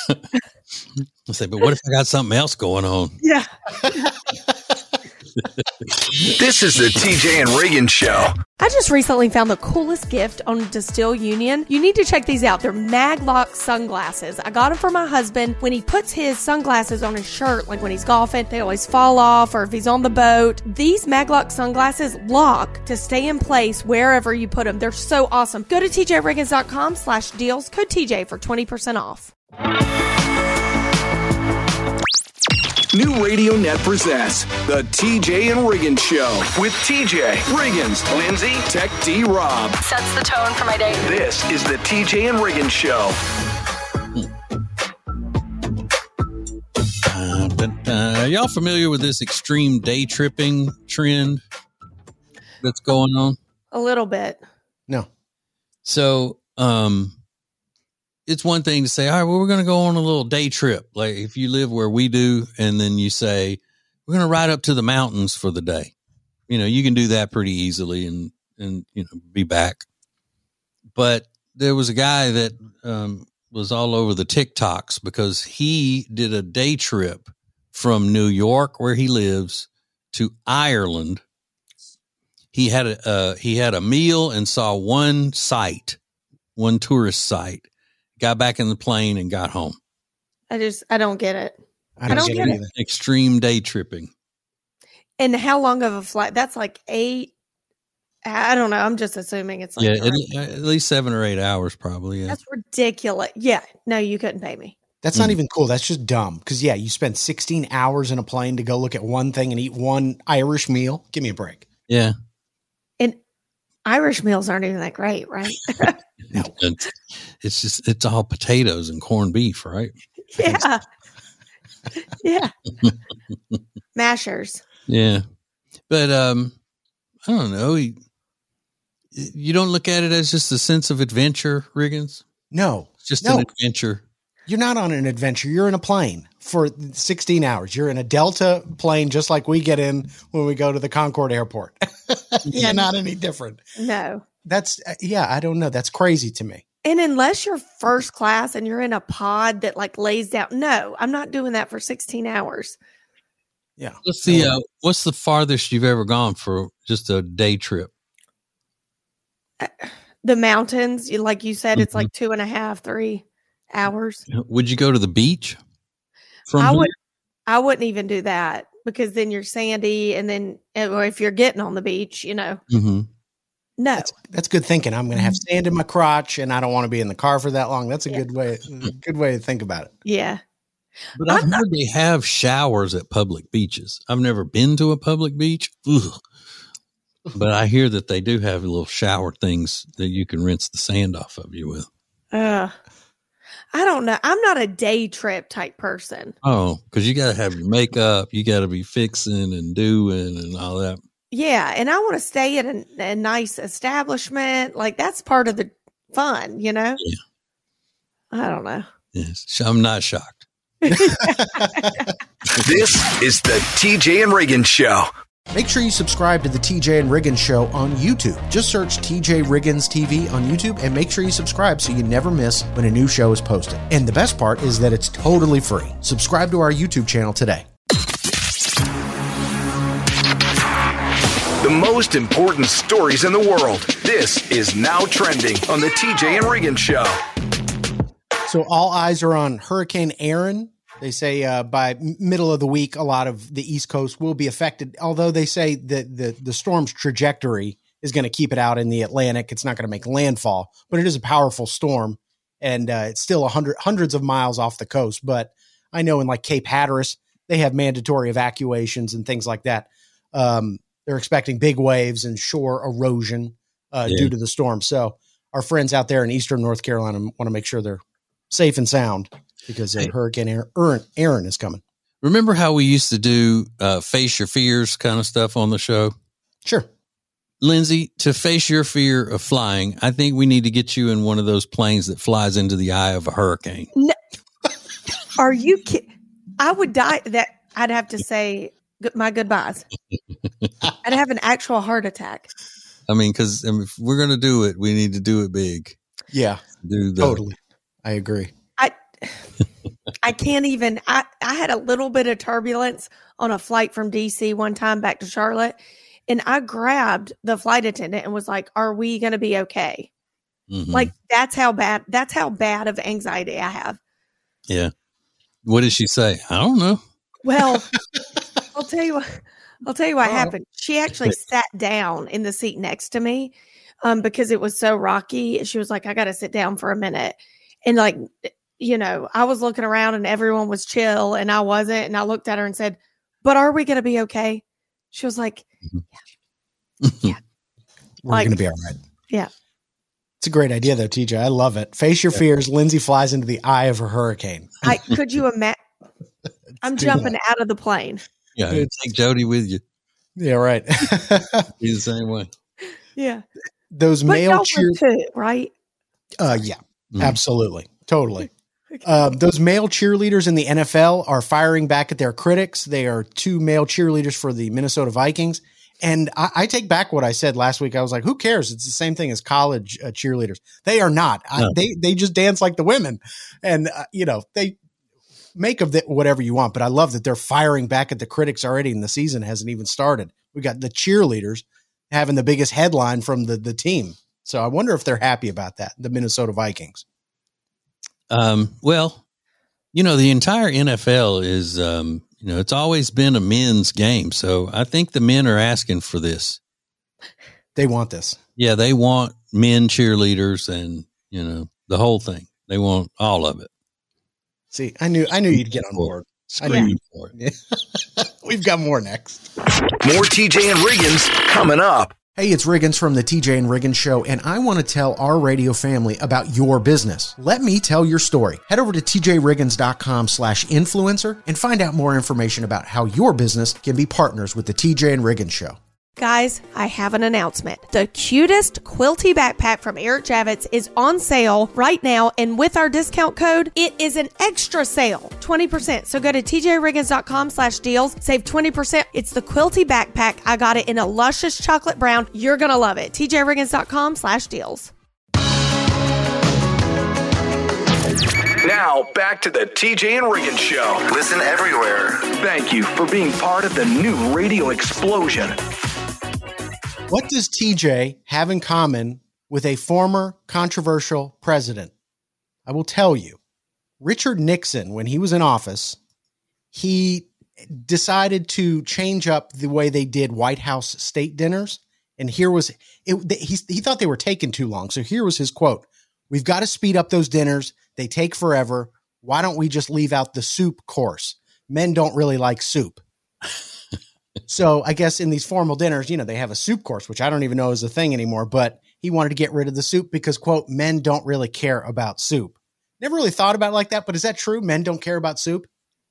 I say, but what if I got something else going on? Yeah. This is the TJ and Reagan Show. I just recently found the coolest gift on Distill Union. You need to check these out. They're Maglock sunglasses. I got them for my husband. When he puts his sunglasses on his shirt, like when he's golfing, they always fall off, or if he's on the boat. These Maglock sunglasses lock to stay in place wherever you put them. They're so awesome. Go to tjriggins.com/deals, code TJ for 20% off. New Radio Net presents the TJ and Riggins Show with TJ, Riggins, Lindsay, Tech D, Rob. Sets the tone for my day. This is the TJ and Riggins Show. Are y'all familiar with this extreme day tripping trend that's going on? A little bit. No. So, it's one thing to say, all right, well, we're going to go on a little day trip. Like if you live where we do, and then you say, we're going to ride up to the mountains for the day. You can do that pretty easily and be back. But there was a guy that was all over the TikToks because he did a day trip from New York, where he lives, to Ireland. He had a meal and saw one tourist site. Got back in the plane and got home. I don't get it. I don't get it either. Extreme day tripping. And how long of a flight? That's like 8. I don't know. I'm just assuming it's like at least 7 or 8 hours, probably. Yeah, that's ridiculous. Yeah, no, you couldn't pay me. That's not even cool. That's just dumb. Because you spend 16 hours in a plane to go look at one thing and eat one Irish meal. Give me a break. Yeah. And Irish meals aren't even that great, right? No. It's all potatoes and corned beef, right? Yeah. Yeah. Mashers. Yeah. But I don't know. You don't look at it as just a sense of adventure, Riggins? No. It's just an adventure. You're not on an adventure. You're in a plane for 16 hours. You're in a Delta plane, just like we get in when we go to the Concord Airport. Yeah, not any different. No. That's, I don't know. That's crazy to me. And unless you're first class and you're in a pod that like lays down, no, I'm not doing that for 16 hours. Yeah. What's the farthest you've ever gone for just a day trip? The mountains, like you said, it's like 2.5, 3 hours. Would you go to the beach? I wouldn't even do that because then you're sandy, and then or if you're getting on the beach, Mm-hmm. No, that's good thinking. I'm going to have sand in my crotch, and I don't want to be in the car for that long. That's a good way to think about it. Yeah. But I've heard they have showers at public beaches. I've never been to a public beach. Ugh. But I hear that they do have little shower things that you can rinse the sand off of you with. I don't know. I'm not a day trip type person. Oh, because you got to have your makeup. You got to be fixing and doing and all that. Yeah. And I want to stay at a nice establishment. Like that's part of the fun, Yeah. I don't know. Yes. I'm not shocked. This is the TJ and Riggins Show. Make sure you subscribe to the TJ and Riggins Show on YouTube. Just search TJ Riggins TV on YouTube and make sure you subscribe so you never miss when a new show is posted. And the best part is that it's totally free. Subscribe to our YouTube channel today. The most important stories in the world. This is Now Trending on the TJ and Riggins Show. So all eyes are on Hurricane Aaron. They say by middle of the week, a lot of the East Coast will be affected, although they say that the storm's trajectory is going to keep it out in the Atlantic. It's not going to make landfall, but it is a powerful storm, and it's still hundreds of miles off the coast. But I know in like Cape Hatteras, they have mandatory evacuations and things like that. They're expecting big waves and shore erosion due to the storm. So our friends out there in eastern North Carolina want to make sure they're safe and sound because Hurricane Aaron is coming. Remember how we used to do face your fears kind of stuff on the show? Sure. Lindsay, to face your fear of flying, I think we need to get you in one of those planes that flies into the eye of a hurricane. No. Are you kidding? I would die. I'd have to say my goodbyes. I'd have an actual heart attack. I mean, because if we're going to do it, we need to do it big. Yeah, totally. I agree. I can't even. I had a little bit of turbulence on a flight from DC one time back to Charlotte, and I grabbed the flight attendant and was like, "Are we going to be okay?" Mm-hmm. Like that's how bad of anxiety I have. Yeah. What did she say? I don't know. Well, I'll tell you what happened. She actually sat down in the seat next to me because it was so rocky. She was like, I got to sit down for a minute. And like, I was looking around and everyone was chill and I wasn't. And I looked at her and said, but are we going to be okay? She was like, yeah. We're going to be all right. Yeah. It's a great idea though, TJ. I love it. Face your fears. Lindsay flies into the eye of a hurricane. Could you imagine? I'm jumping out of the plane. Yeah. Take Jody with you. Yeah. Right. Be the same way. Yeah. Those male too, right? Yeah, absolutely. Totally. Those male cheerleaders in the NFL are firing back at their critics. They are 2 male cheerleaders for the Minnesota Vikings. And I take back what I said last week. I was like, who cares? It's the same thing as college cheerleaders. They are not. No. They just dance like the women. And, they make of it whatever you want. But I love that they're firing back at the critics already and the season hasn't even started. We got the cheerleaders having the biggest headline from the team. So I wonder if they're happy about that, the Minnesota Vikings. Well, the entire NFL is, it's always been a men's game. So I think the men are asking for this. They want this. Yeah, they want men cheerleaders and, the whole thing. They want all of it. See, I knew you'd get on board. Screaming for it. We've got more next. More TJ and Riggins coming up. Hey, it's Riggins from the TJ and Riggins Show, and I want to tell our radio family about your business. Let me tell your story. Head over to tjriggins.com/influencer and find out more information about how your business can be partners with the TJ and Riggins Show. Guys, I have an announcement. The cutest quilty backpack from Eric Javits is on sale right now, and with our discount code, it is an extra sale, 20%. So go to tjriggins.com/deals, save 20%. It's the quilty backpack. I got it in a luscious chocolate brown. You're going to love it. tjriggins.com/deals. Now, back to the TJ and Riggins Show. Listen everywhere. Thank you for being part of the new radio explosion. What does TJ have in common with a former controversial president. I will tell you, Richard Nixon, when he was in office, he decided to change up the way they did White House state dinners. And here was it. He thought they were taking too long. So here was his quote. "We've got to speed up those dinners. They take forever. Why don't we just leave out the soup course? Men don't really like soup." So I guess in these formal dinners, you know, they have a soup course, which I don't even know is a thing anymore, but he wanted to get rid of the soup because, quote, "men don't really care about soup." Never really thought about it like that, but is that true? Men don't care about soup?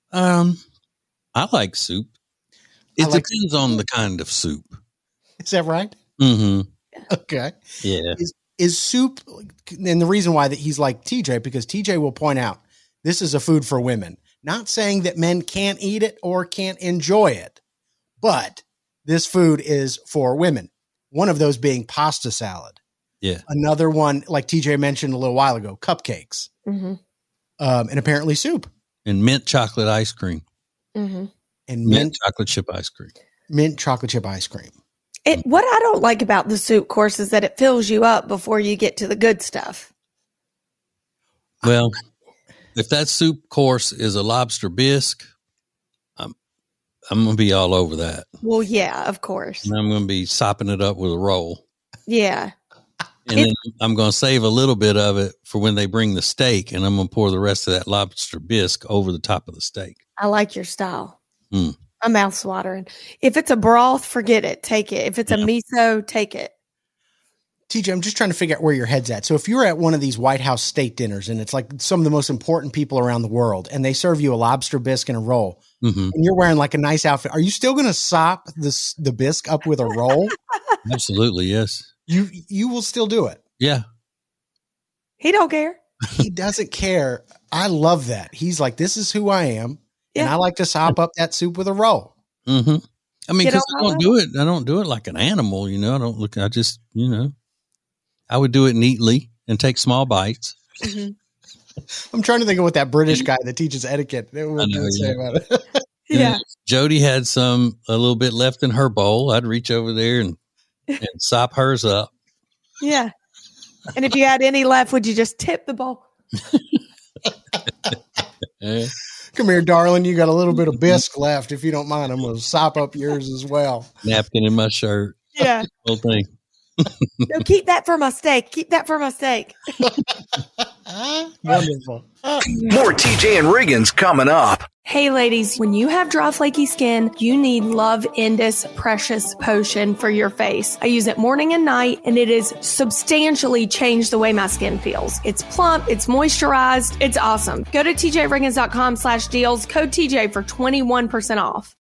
I like soup. It depends on the kind of soup. Is that right? Mm-hmm. Okay. Yeah. Is soup, and the reason why that he's like TJ, because TJ will point out this is a food for women. Not saying that men can't eat it or can't enjoy it, but this food is for women. One of those being pasta salad. Yeah. Another one, like TJ mentioned a little while ago, cupcakes. Mm-hmm. And apparently soup. And mint chocolate ice cream. Mm-hmm. And mint chocolate chip ice cream. Mint chocolate chip ice cream. What I don't like about the soup course is that it fills you up before you get to the good stuff. Well, if that soup course is a lobster bisque, I'm going to be all over that. Well, yeah, of course. And I'm going to be sopping it up with a roll. Yeah. And then I'm going to save a little bit of it for when they bring the steak, and I'm going to pour the rest of that lobster bisque over the top of the steak. I like your style. I'm mouth watering. If it's a broth, forget it. Take it. If it's a miso, take it. TJ, I'm just trying to figure out where your head's at. So if you're at one of these White House state dinners and it's like some of the most important people around the world and they serve you a lobster bisque and a roll and you're wearing like a nice outfit, are you still going to sop the bisque up with a roll? Absolutely. Yes. You will still do it. Yeah. He don't care. He doesn't care. I love that. He's like, this is who I am. Yeah. And I like to sop up that soup with a roll. Mm-hmm. I mean, because I don't do it like an animal, you know. I just, you know, I would do it neatly and take small bites. Mm-hmm. I'm trying to think of what that British guy that teaches etiquette would say about it. Yeah. Jody had a little bit left in her bowl. I'd reach over there and sop hers up. Yeah. And if you had any left, would you just tip the bowl? Come here, darling. You got a little bit of bisque left. If you don't mind, I'm going to sop up yours as well. Napkin in my shirt. Yeah. Whole thing. No, keep that for my steak. Keep that for my steak. Wonderful. More TJ and Riggins coming up. Hey ladies, when you have dry, flaky skin, you need Love Indus Precious Potion for your face. I use it morning and night, and it has substantially changed the way my skin feels. It's plump, it's moisturized, it's awesome. Go to tjriggins.com/deals, code TJ for 21% off.